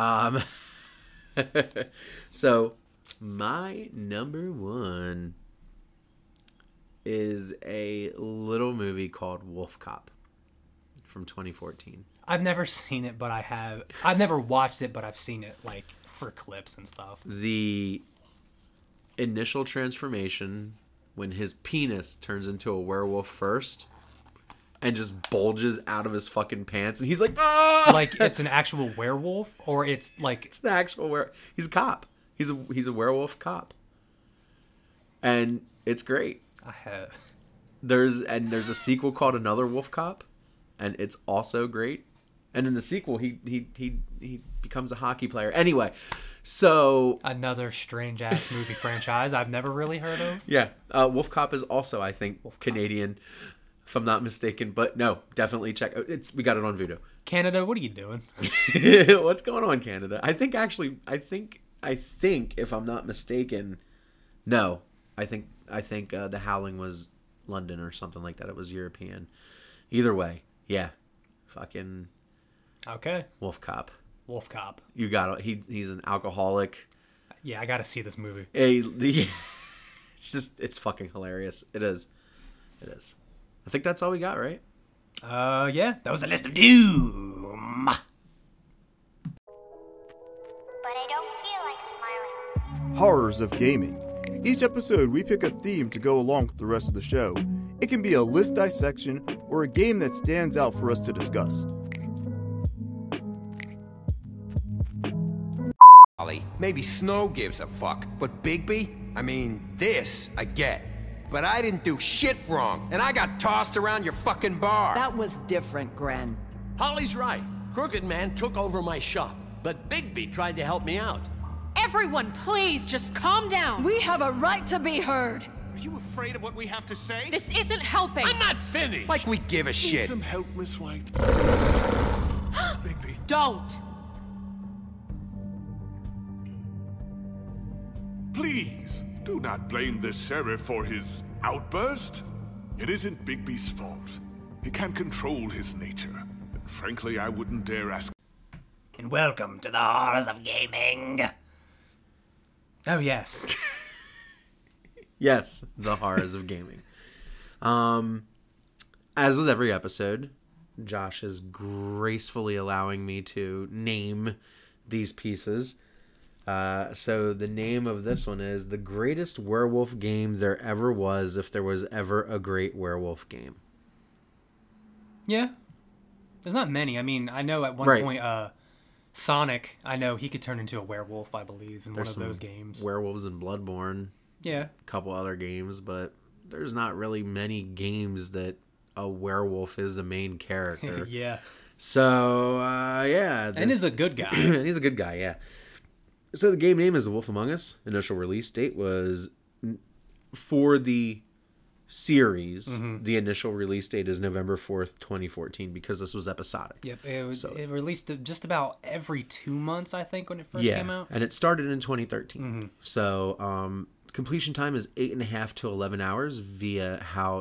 So, my number 1 is a little movie called Wolf Cop from 2014. I've never seen it, but I have. I've never watched it, but I've seen it, like, for clips and stuff. The initial transformation, when his penis turns into a werewolf first and just bulges out of his fucking pants, and he's like, ah! Like, it's an actual werewolf, or it's like... It's an actual werewolf. He's a cop. He's a werewolf cop. And it's great. I have. There's a sequel called Another Wolf Cop, and it's also great. And in the sequel, he becomes a hockey player. Anyway, so... Another strange-ass movie franchise I've never really heard of. Yeah. Wolf Cop is also, I think, Canadian, if I'm not mistaken. But no, definitely check. We got it on Vudu. Canada, what are you doing? What's going on, Canada? I think, if I'm not mistaken... No, I think The Howling was London or something like that. It was European. Either way, yeah. Fucking... Okay. Wolf Cop. Wolf Cop. You got it. He's an alcoholic. Yeah, I got to see this movie. It's fucking hilarious. It is. I think that's all we got, right? Yeah. That was the list of doom. But I don't feel like smiling. Horrors of gaming. Each episode, we pick a theme to go along with the rest of the show. It can be a list dissection or a game that stands out for us to discuss. Maybe Snow gives a fuck, but Bigby? I mean, this I get. But I didn't do shit wrong, and I got tossed around your fucking bar. That was different, Gren. Holly's right. Crooked Man took over my shop, but Bigby tried to help me out. Everyone, please, just calm down. We have a right to be heard. Are you afraid of what we have to say? This isn't helping. I'm not finished. Like we give a shit. Need some help, Miss White? Bigby. Don't. Please, do not blame the sheriff for his outburst. It isn't Bigby's fault. He can't control his nature. And frankly, I wouldn't dare ask. And welcome to the Horrors of Gaming. Oh, yes. Yes, the Horrors of Gaming. As with every episode, Josh is gracefully allowing me to name these pieces. So the name of this one is The Greatest Werewolf Game There Ever Was, if there was ever a great werewolf game. Yeah. There's not many. I mean, I know at one point, Sonic, I know he could turn into a werewolf, I believe, in one of those games. Werewolves in Bloodborne. Yeah. a couple other games, but there's not really many games that a werewolf is the main character. Yeah. So, And he's a good guy. He's a good guy, yeah. So the game name is The Wolf Among Us. Initial release date was for the series. The initial release date is November 4th, 2014, because this was episodic. Yep, it released just about every 2 months, I think, when it first came out. And it started in 2013. So completion time is 8.5 to 11 hours via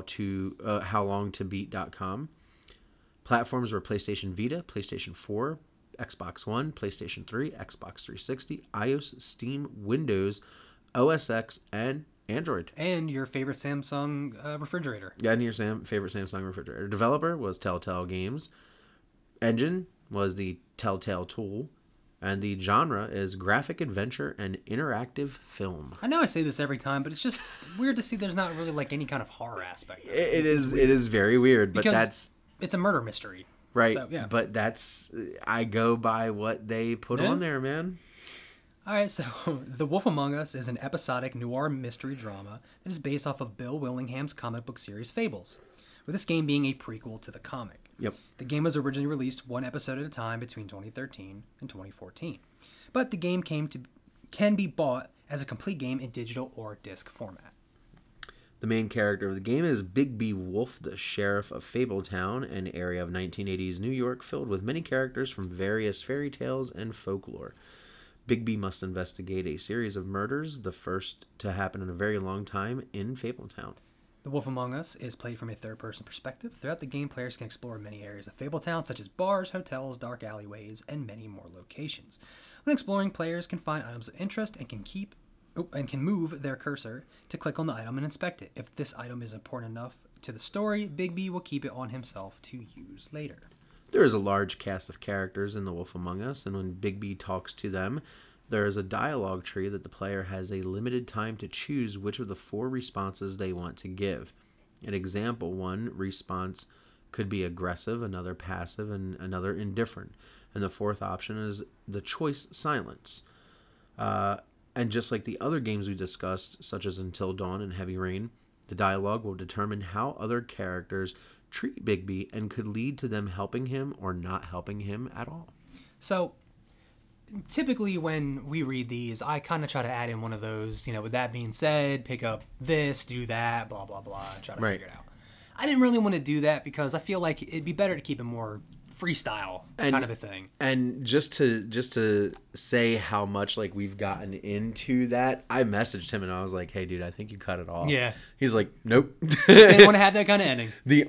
howlongtobeat.com. Platforms were PlayStation Vita, PlayStation 4, Xbox One, PlayStation 3, Xbox 360, iOS, Steam, Windows, OS X, and Android. And your favorite Samsung refrigerator. Yeah, and your favorite Samsung refrigerator. Developer was Telltale Games. Engine was the Telltale Tool. And the genre is graphic adventure and interactive film. I know I say this every time, but it's just weird to see there's not really like any kind of horror aspect. It is very weird, but it's a murder mystery. Right. So, yeah. But I go by what they put on there, man. All right, so The Wolf Among Us is an episodic noir mystery drama that is based off of Bill Willingham's comic book series Fables, with this game being a prequel to the comic. Yep. The game was originally released one episode at a time between 2013 and 2014, but the game can be bought as a complete game in digital or disc format. The main character of the game is Bigby Wolf, the sheriff of Fabletown, an area of 1980s New York filled with many characters from various fairy tales and folklore. Bigby must investigate a series of murders, the first to happen in a very long time in Fabletown. The Wolf Among Us is played from a third-person perspective. Throughout the game, players can explore many areas of Fabletown, such as bars, hotels, dark alleyways, and many more locations. When exploring, players can find items of interest and can move their cursor to click on the item and inspect it. If this item is important enough to the story, Bigby will keep it on himself to use later. There is a large cast of characters in The Wolf Among Us, and when Bigby talks to them, there is a dialogue tree that the player has a limited time to choose which of the 4 responses they want to give. An example, one response could be aggressive, another passive, and another indifferent. And the 4th option is the choice silence. And just like the other games we discussed, such as Until Dawn and Heavy Rain, the dialogue will determine how other characters treat Bigby and could lead to them helping him or not helping him at all. So, typically when we read these, I kind of try to add in one of those, with that being said, pick up this, do that, blah, blah, blah, and try to figure it out. I didn't really want to do that because I feel like it'd be better to keep it more freestyle kind of a thing. And just to say how much like we've gotten into that, I messaged him and I was like, "Hey, dude, I think you cut it off." Yeah. He's like, "Nope." Didn't want to have that kind of ending. The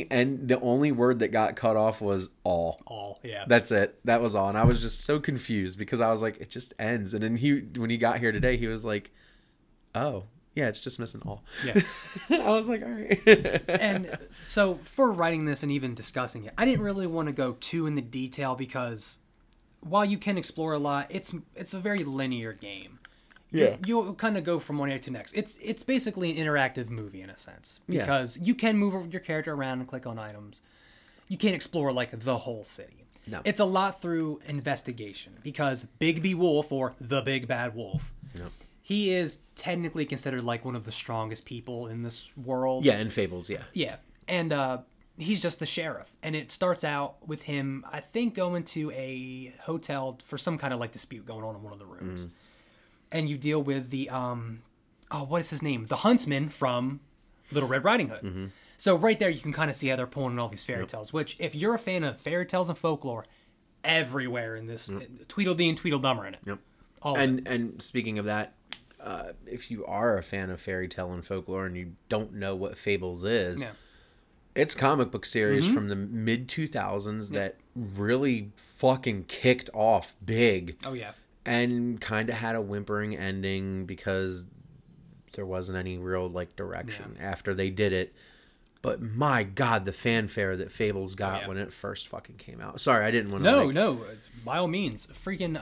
only word that got cut off was all. All, yeah. That's it. That was all. And I was just so confused because I was like, it just ends. And then when he got here today, he was like, "Oh, yeah, it's just missing all." Yeah. I was like, all right. And so for writing this and even discussing it, I didn't really want to go too in the detail because while you can explore a lot, it's a very linear game. Yeah. You'll kind of go from one area to the next. It's basically an interactive movie in a sense because Yeah. you can move your character around and click on items. You can't explore like the whole city. No. It's a lot through investigation because Bigby Wolf, or the Big Bad Wolf, Yep. he is technically considered like one of the strongest people in this world. Yeah, in Fables, yeah. Yeah. And he's just the sheriff. And it starts out with him, I think, going to a hotel for some kind of like dispute going on in one of the rooms. And you deal with the, what is his name? The huntsman from Little Red Riding Hood. So right there, you can kind of see how they're pulling in all these fairy tales, which if you're a fan of fairy tales and folklore, everywhere in this, Tweedledee and Tweedledum are in it. Yep. All and speaking of that, if you are a fan of fairy tale and folklore and you don't know what Fables is, it's a comic book series from the mid 2000s that really fucking kicked off big. Oh yeah. And kind of had a whimpering ending because there wasn't any real like direction after they did it. But my God, the fanfare that Fables got when it first fucking came out. Sorry, I didn't want to. No, by all means. Freaking,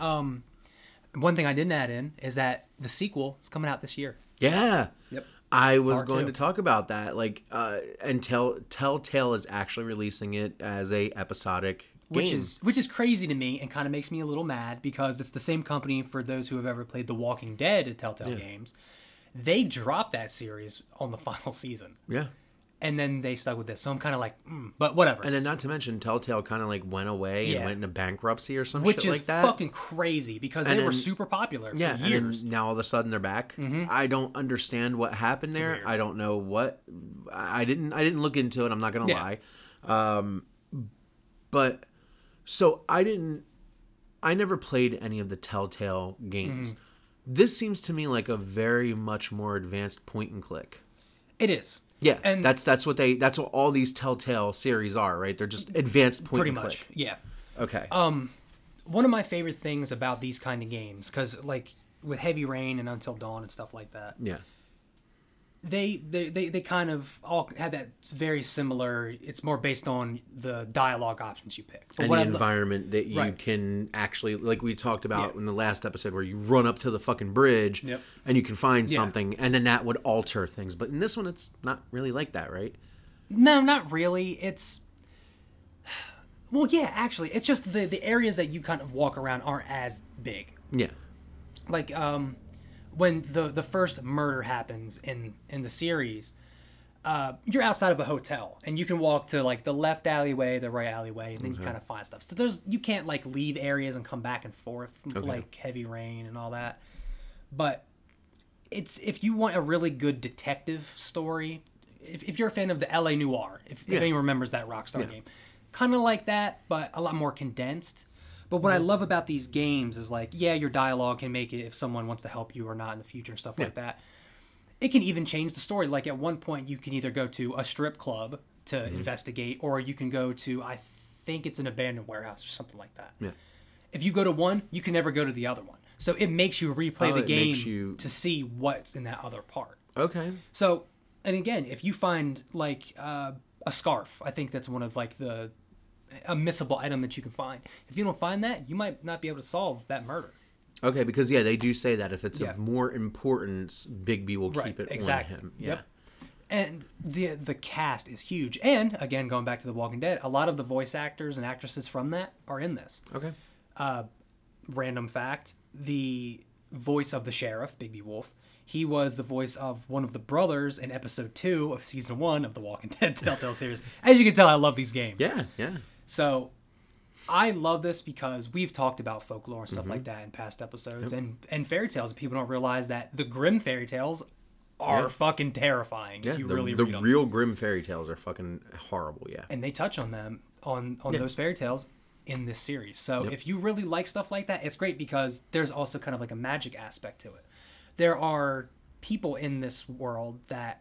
one thing I didn't add in is that the sequel is coming out this year. Yeah. Yep. I was Part going two. to talk about that. Like, and Telltale is actually releasing it as a episodic game. Which is crazy to me and kind of makes me a little mad because it's the same company for those who have ever played The Walking Dead at Telltale Games. They dropped that series on the final season. Yeah. And then they stuck with this. So I'm kind of like, but whatever. And then not to mention, Telltale kind of like went away and went into bankruptcy or some Which shit is like that. fucking crazy because they were super popular for years. And then now all of a sudden they're back. I don't understand what happened there. I don't know what. I didn't look into it. I'm not gonna lie. But so I never played any of the Telltale games. This seems to me like a very much more advanced point and click. It is. Yeah, and that's what all these Telltale series are, right? They're just advanced point and click. Pretty much, yeah. Okay. One of my favorite things about these kind of games, because like with Heavy Rain and Until Dawn and stuff like that, yeah, they kind of all have that very similar. It's more based on the dialogue options you pick. But and the environment that you can actually, like we talked about in the last episode, where you run up to the fucking bridge and you can find something, and then that would alter things. But in this one, it's not really like that, right? No, not really. It's... Well, yeah, actually. It's just the areas that you kind of walk around aren't as big. Yeah. Like, when the first murder happens in the series, you're outside of a hotel and you can walk to like the left alleyway, the right alleyway, and then you kind of find stuff. So you can't like leave areas and come back and forth like Heavy Rain and all that. But if you want a really good detective story, if you're a fan of the LA Noire, if anyone remembers that Rockstar game, kind of like that, but a lot more condensed. But what I love about these games is like, your dialogue can make it if someone wants to help you or not in the future and stuff like that. It can even change the story. Like at one point, you can either go to a strip club to investigate, or you can go to, I think it's an abandoned warehouse or something like that. Yeah. If you go to one, you can never go to the other one. So it makes you replay the game to see what's in that other part. Okay. So, and again, if you find like a scarf, I think that's one of like a missable item that you can find. If you don't find that, you might not be able to solve that murder. Okay, because they do say that if it's of more importance, Bigby will keep it on him. Yeah. Yep. And the cast is huge. And again, going back to The Walking Dead, a lot of the voice actors and actresses from that are in this. Okay. Random fact, the voice of the sheriff, Bigby Wolf, he was the voice of one of the brothers in episode 2 of season 1 of The Walking Dead Telltale series. As you can tell, I love these games. Yeah, yeah. So I love this because we've talked about folklore and stuff like that in past episodes and fairy tales. People don't realize that the Grimm fairy tales are fucking terrifying. Yeah, if you really the read them. real Grimm fairy tales are fucking horrible. Yeah, and they touch on them on those fairy tales in this series. So if you really like stuff like that, it's great because there's also kind of like a magic aspect to it. There are people in this world that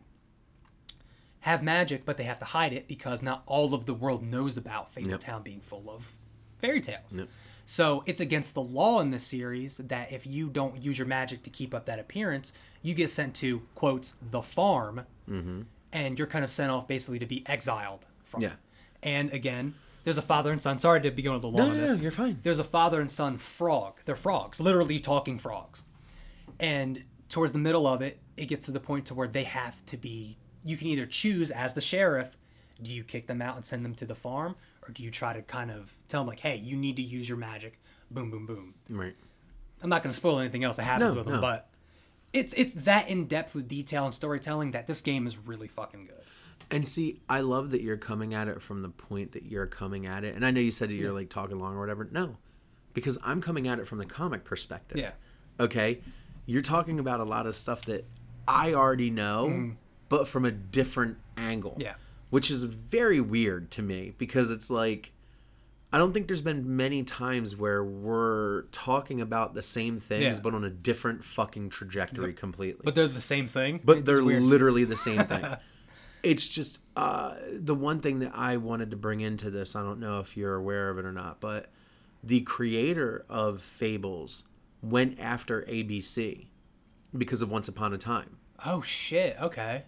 have magic, but they have to hide it because not all of the world knows about Fabletown being full of fairy tales. So it's against the law in this series that if you don't use your magic to keep up that appearance, you get sent to, quotes, the farm, and you're kind of sent off basically to be exiled from it. And again, there's a father and son. Sorry to be going to the law on this. No, you're fine. There's a father and son frog. They're frogs, literally talking frogs. And towards the middle of it, it gets to the point to where they have to be... You can either choose as the sheriff, do you kick them out and send them to the farm, or do you try to kind of tell them like, hey, you need to use your magic, boom, boom, boom. Right. I'm not going to spoil anything else that happens with them, but it's that in depth with detail and storytelling that this game is really fucking good. And see, I love that you're coming at it from the point that you're coming at it. And I know you said that you're like talking long or whatever. No, because I'm coming at it from the comic perspective. Yeah. Okay. You're talking about a lot of stuff that I already know, but from a different angle. Yeah. Which is very weird to me because it's like, I don't think there's been many times where we're talking about the same things, but on a different fucking trajectory completely. But they're the same thing? But they're literally the same thing. It's just the one thing that I wanted to bring into this, I don't know if you're aware of it or not, but the creator of Fables went after ABC because of Once Upon a Time. Oh, shit. Okay.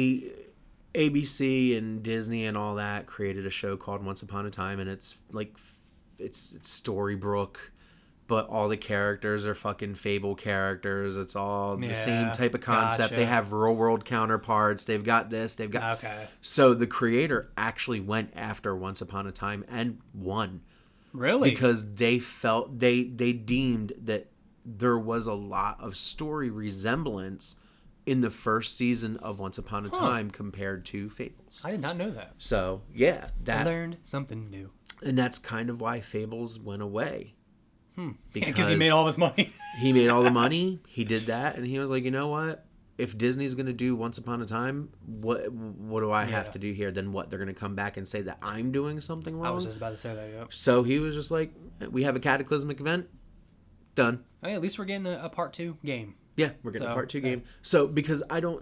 ABC and Disney and all that created a show called Once Upon a Time, and it's like, it's Storybrooke, but all the characters are fucking Fable characters. It's all the same type of concept. Gotcha. They have real world counterparts. They've got this. They've got... Okay. So the creator actually went after Once Upon a Time and won. Really? Because they felt... They deemed that there was a lot of story resemblance in the first season of Once Upon a Time compared to Fables. I did not know that. So yeah, I learned something new. And that's kind of why Fables went away. Because he made all his money. He made all the money. He did that, and he was like, you know what? If Disney's going to do Once Upon a Time, what do I have to do here? Then what? They're going to come back and say that I'm doing something wrong? I was just about to say that, yeah. So he was just like, we have a cataclysmic event. Done. Oh, yeah, at least we're getting a part 2 game. Yeah, we're getting a part 2 game. So because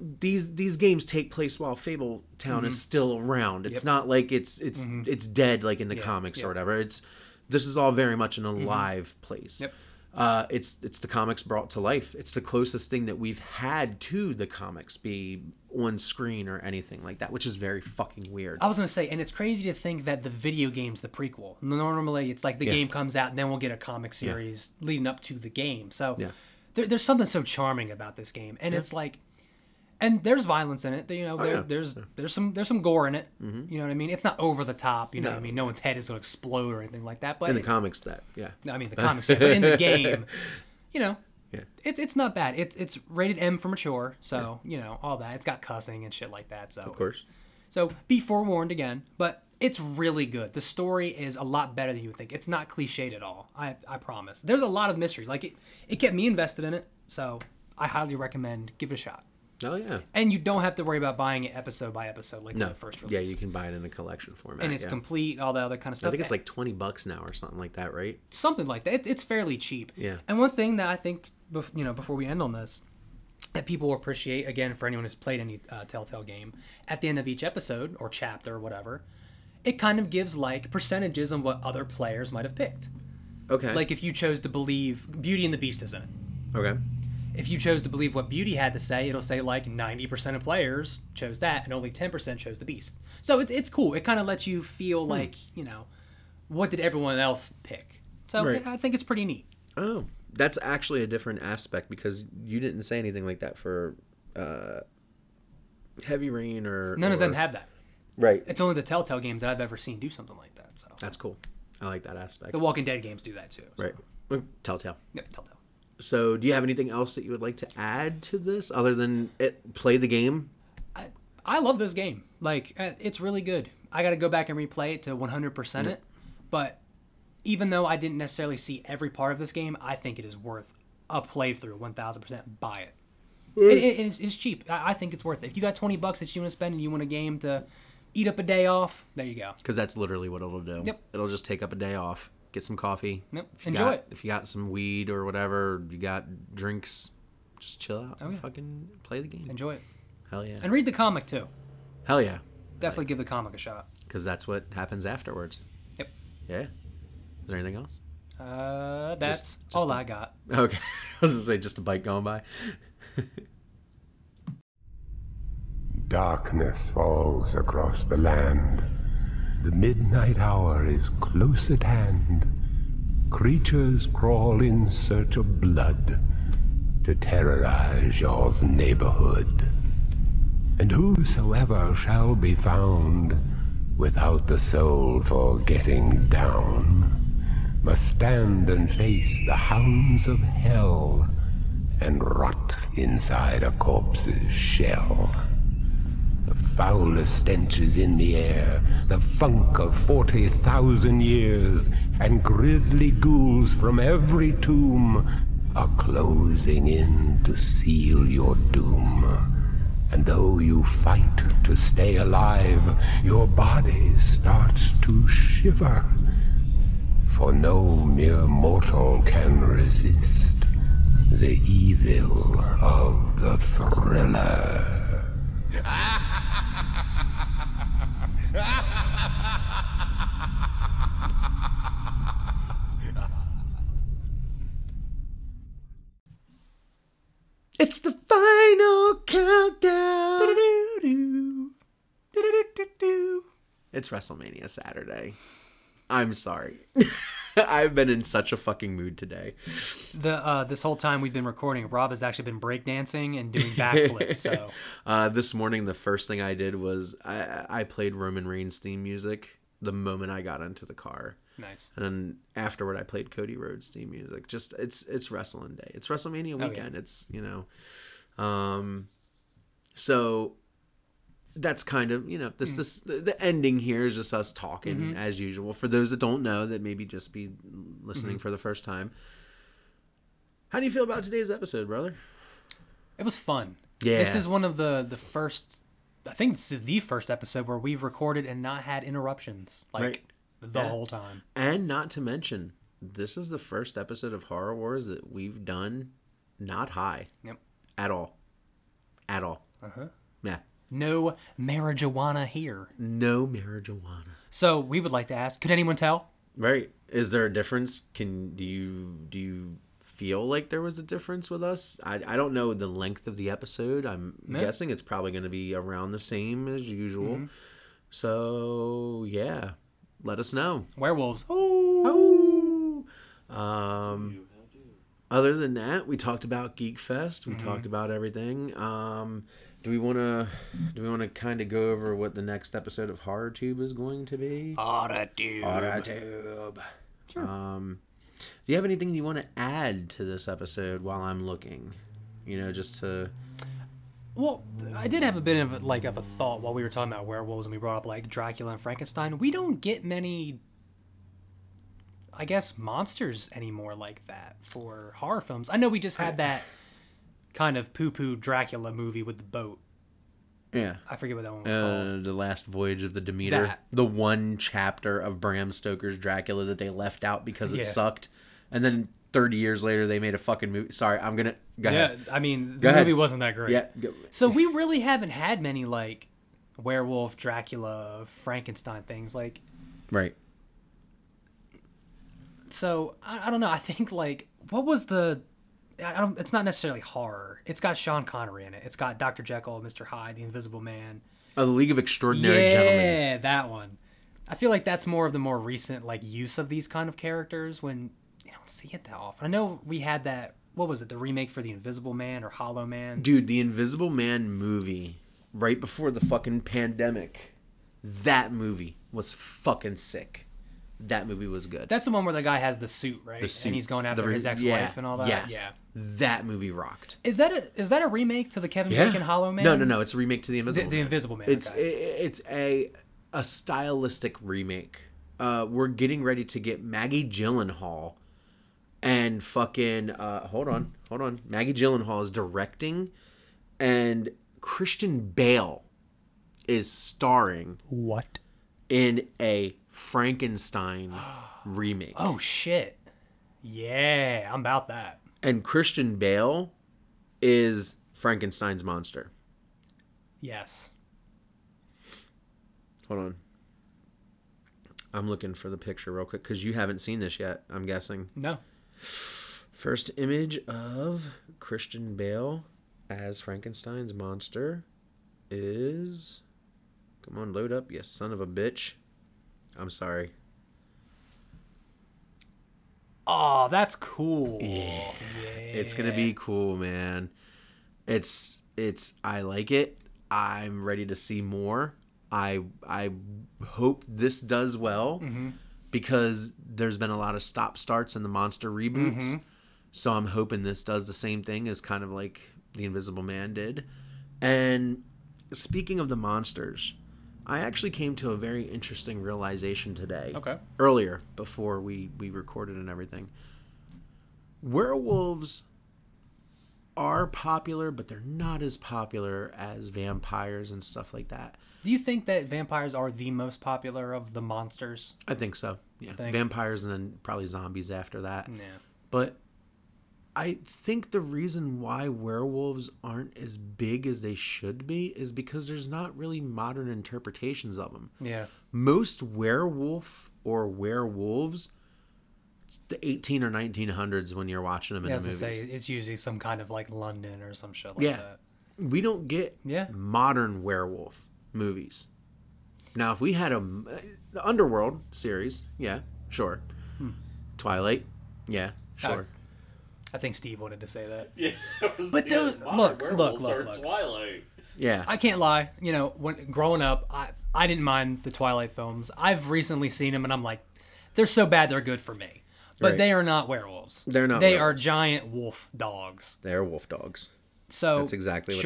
these games take place while Fabletown is still around. It's not like it's dead like in the comics or whatever. This is all very much an alive place. Yep. It's the comics brought to life. It's the closest thing that we've had to the comics be on screen or anything like that, which is very fucking weird. I was going to say, and it's crazy to think that the video game's the prequel. Normally, it's like the game comes out and then we'll get a comic series leading up to the game. So there's something so charming about this game. And it's like, and there's violence in it. You know, there's some gore in it. Mm-hmm. You know what I mean? It's not over the top. You know what I mean? No one's head is going to explode or anything like that. But in the comics, I mean, the comics, but in the game, you know, it's not bad. It's rated M for mature, so you know all that. It's got cussing and shit like that. So of course. So be forewarned again, but it's really good. The story is a lot better than you would think. It's not cliched at all. I promise. There's a lot of mystery. Like it kept me invested in it. So I highly recommend give it a shot. Oh yeah, and you don't have to worry about buying it episode by episode like the first release. Yeah, you can buy it in a collection format, and it's complete, all that other kind of stuff. I think it's like $20 now or something like that, right? Something like that. It's fairly cheap. Yeah. And one thing that I think, before we end on this, that people will appreciate, again, for anyone who's played any Telltale game, at the end of each episode or chapter or whatever, it kind of gives like percentages on what other players might have picked. Okay. Like if you chose to believe Beauty and the Beast is in it. Okay. If you chose to believe what Beauty had to say, it'll say like 90% of players chose that and only 10% chose the Beast. So it's cool. It kind of lets you feel like, you know, what did everyone else pick? So I think it's pretty neat. Oh, that's actually a different aspect because you didn't say anything like that for Heavy Rain or... None of them have that. Right. It's only the Telltale games that I've ever seen do something like that. So that's cool. I like that aspect. The Walking Dead games do that too. So. Right. Telltale. Yep, Telltale. So, do you have anything else that you would like to add to this other than play the game? I love this game. Like, it's really good. I got to go back and replay it to 100% it. But even though I didn't necessarily see every part of this game, I think it is worth a playthrough. 1,000%. Buy it. It's cheap. I think it's worth it. If you got $20 that you want to spend and you want a game to eat up a day off, there you go. Because that's literally what it'll do. Yep. It'll just take up a day off. Get some coffee. Yep. Enjoy it. If you got some weed or whatever, you got drinks, just chill out. Oh, yeah. Fucking play the game. Enjoy it. Hell yeah. And read the comic too. Hell yeah. Definitely give the comic a shot. Because that's what happens afterwards. Yep. Yeah. Is there anything else? That's just all I got. Okay. I was going to say just a bike going by. Darkness falls across the land. The midnight hour is close at hand. Creatures crawl in search of blood to terrorize your neighborhood. And whosoever shall be found without the soul for getting down must stand and face the hounds of hell and rot inside a corpse's shell. The foulest stench is in the air, the funk of 40,000 years, and grisly ghouls from every tomb are closing in to seal your doom. And though you fight to stay alive, your body starts to shiver. For no mere mortal can resist the evil of the thriller. It's the final countdown. It's WrestleMania Saturday. I'm sorry. I've been in such a fucking mood today. This whole time we've been recording, Rob has actually been breakdancing and doing backflips. So this morning, the first thing I did was I played Roman Reigns theme music the moment I got into the car. Nice. And then afterward, I played Cody Rhodes theme music. Just it's wrestling day. It's WrestleMania weekend. Oh, yeah. It's So that's kind of, the ending here is just us talking as usual. For those that don't know, that maybe just be listening for the first time. How do you feel about today's episode, brother? It was fun. Yeah. This is one of the first, I think this is the first episode where we've recorded and not had interruptions the whole time. And not to mention, this is the first episode of Horror Wars that we've done not high. Yep. At all. At all. Uh-huh. Yeah. No marijuana here. No marijuana. So we would like to ask, could anyone tell? Right. Is there a difference? Do you feel like there was a difference with us? I don't know the length of the episode. I'm guessing it's probably going to be around the same as usual. So yeah, let us know. Werewolves. Other than that, we talked about Geek Fest. We talked about everything. Do we want to kind of go over what the next episode of Horror Tube is going to be? Horror Tube. Sure. Do you have anything you want to add to this episode while I'm looking? Just to... Well, I did have a bit of a thought while we were talking about werewolves and we brought up Dracula and Frankenstein. We don't get many, I guess, monsters anymore like that for horror films. I know we just had that kind of poo-poo Dracula movie with the boat. Yeah. I forget what that one was called. The Last Voyage of the Demeter. The one chapter of Bram Stoker's Dracula that they left out because it sucked. And then 30 years later, they made a fucking movie. Sorry, I'm going to... Go ahead. Yeah, I mean, the movie wasn't that great. Yeah. So we really haven't had many, werewolf, Dracula, Frankenstein things. Right. So, I don't know. I think, what was the... it's not necessarily horror. It's got Sean Connery in it. It's got Dr. Jekyll, Mr. Hyde, the Invisible Man. Oh, the League of Extraordinary Gentlemen. Yeah, that one. I feel like that's more of the more recent use of these kind of characters when you don't see it that often. I know we had that, what was it, the remake for The Invisible Man or Hollow Man? Dude, the Invisible Man movie, right before the fucking pandemic, that movie was fucking sick. That movie was good. That's the one where the guy has the suit, right? The suit. And he's going after his ex-wife and all that? Yes. Yeah. That movie rocked. Is that a remake to the Kevin Bacon Hollow Man? No. It's a remake to The Invisible Man. The Invisible Man, It's a stylistic remake. We're getting ready to get Maggie Gyllenhaal and fucking... Hold on. Maggie Gyllenhaal is directing and Christian Bale is starring... What? In a Frankenstein remake. Oh, shit. Yeah, I'm about that. And Christian Bale is Frankenstein's monster. Yes. Hold on. I'm looking for the picture real quick because you haven't seen this yet, I'm guessing. No. First image of Christian Bale as Frankenstein's monster is... Come on, load up, you son of a bitch. I'm sorry. Oh, that's cool. Yeah. It's going to be cool, man. It's I like it. I'm ready to see more. I hope this does well because there's been a lot of stop-starts in the monster reboots. So I'm hoping this does the same thing as kind of like The Invisible Man did. And speaking of the monsters, I actually came to a very interesting realization today. Okay. Earlier, before we recorded and everything. Werewolves are popular, but they're not as popular as vampires and stuff like that. Do you think that vampires are the most popular of the monsters? I think so. Yeah. Vampires and then probably zombies after that. Yeah. But I think the reason why werewolves aren't as big as they should be is because there's not really modern interpretations of them. Yeah. Most werewolf or werewolves, it's the 18 or 1900s when you're watching them in the movies. It's usually some kind of London or some shit like that. We don't get modern werewolf movies. Now, if we had the Underworld series, yeah, sure. Twilight, yeah, sure. I think Steve wanted to say that. Yeah, but look. Twilight. Yeah, I can't lie. When growing up, I didn't mind the Twilight films. I've recently seen them, and I'm like, they're so bad they're good for me. But they are not werewolves. They're not. They are giant wolf dogs. They are wolf dogs. So that's exactly what they are.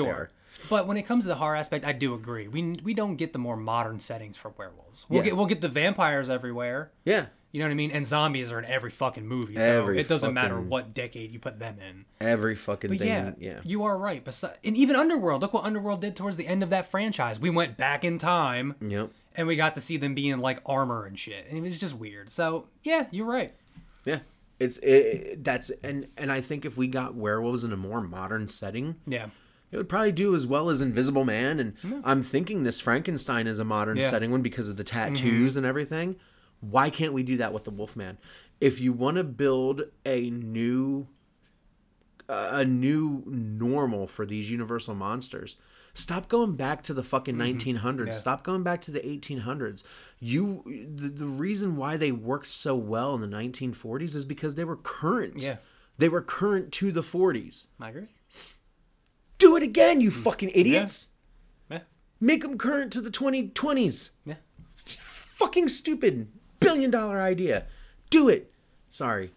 But when it comes to the horror aspect, I do agree. We don't get the more modern settings for werewolves. We'll get the vampires everywhere. Yeah. You know what I mean? And zombies are in every fucking movie, so it doesn't matter what decade you put them in. Every fucking thing. Yeah, you are right. And even Underworld, look what Underworld did towards the end of that franchise. We went back in time. Yep. And we got to see them being like armor and shit. And it was just weird. So, yeah, you're right. Yeah. And I think if we got werewolves in a more modern setting, it would probably do as well as Invisible Man. And I'm thinking this Frankenstein is a modern setting one because of the tattoos and everything. Why can't we do that with the Wolfman? If you want to build a new normal for these universal monsters, stop going back to the fucking 1900s. Yeah. Stop going back to the 1800s. The reason why they worked so well in the 1940s is because they were current. Yeah. They were current to the 40s. I agree. Do it again, you fucking idiots. Yeah. Make them current to the 2020s. Yeah. Fucking stupid. $1 billion idea. Do it. Sorry.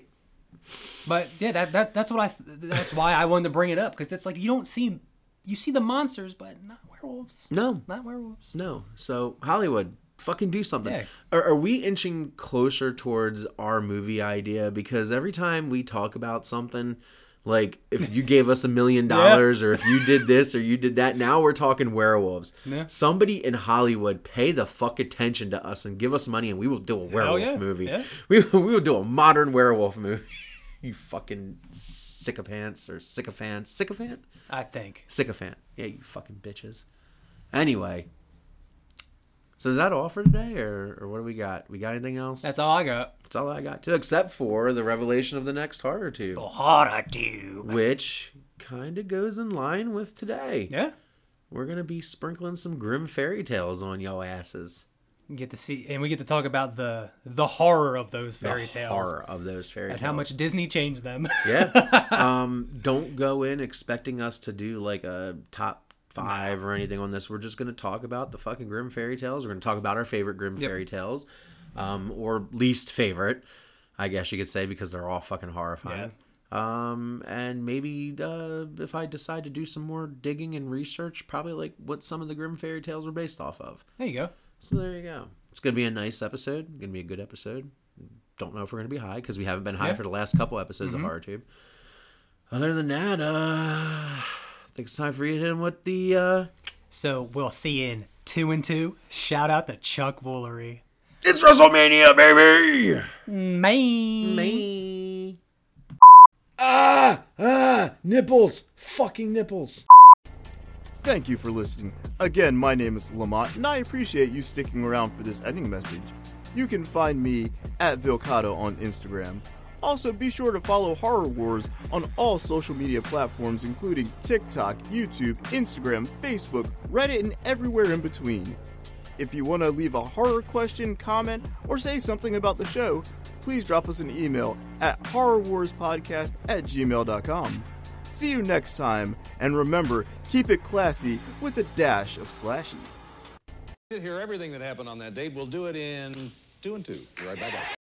But yeah, that's why I wanted to bring it up, because it's like you see the monsters, but not werewolves. No. Not werewolves. No. So Hollywood, fucking do something. Yeah. Are we inching closer towards our movie idea? Because every time we talk about something, like if you gave us $1 million or if you did this or you did that, now we're talking werewolves. Yeah. Somebody in Hollywood pay the fuck attention to us and give us money and we will do a werewolf movie. Yeah. We will do a modern werewolf movie. You fucking sycophants or sycophants. Sycophant? I think. Sycophant. Yeah, you fucking bitches. Anyway. So is that all for today, or what do we got? We got anything else? That's all I got. That's all I got, too, except for the revelation of the next horror tube. The horror tube. Which kind of goes in line with today. Yeah. We're going to be sprinkling some grim fairy tales on yo asses. We get to talk about the horror of those fairy tales. The horror of those fairy tales. And how much Disney changed them. Yeah. Don't go in expecting us to do like a top 5 or anything on this. We're just going to talk about the fucking grim fairy tales. We're going to talk about our favorite grim fairy tales, or least favorite, I guess you could say, because they're all fucking horrifying. Yeah. And maybe if I decide to do some more digging and research, probably like what some of the grim fairy tales were based off of. There you go. So there you go. It's going to be a nice episode. Going to be a good episode. Don't know if we're going to be high because we haven't been high for the last couple episodes of Horror Tube. Other than that, I think it's time for you to hit him with the... So we'll see you in 2 and 2. Shout out to Chuck Woolery. It's WrestleMania, baby! Me. Nipples. Fucking nipples. Thank you for listening. Again, my name is Lamont, and I appreciate you sticking around for this ending message. You can find me at Vilcado on Instagram. Also, be sure to follow Horror Wars on all social media platforms, including TikTok, YouTube, Instagram, Facebook, Reddit, and everywhere in between. If you want to leave a horror question, comment, or say something about the show, please drop us an email at horrorwarspodcast@gmail.com. See you next time, and remember, keep it classy with a dash of slashy. Hear everything that happened on that date. We'll do it in 2 and 2. Be right back.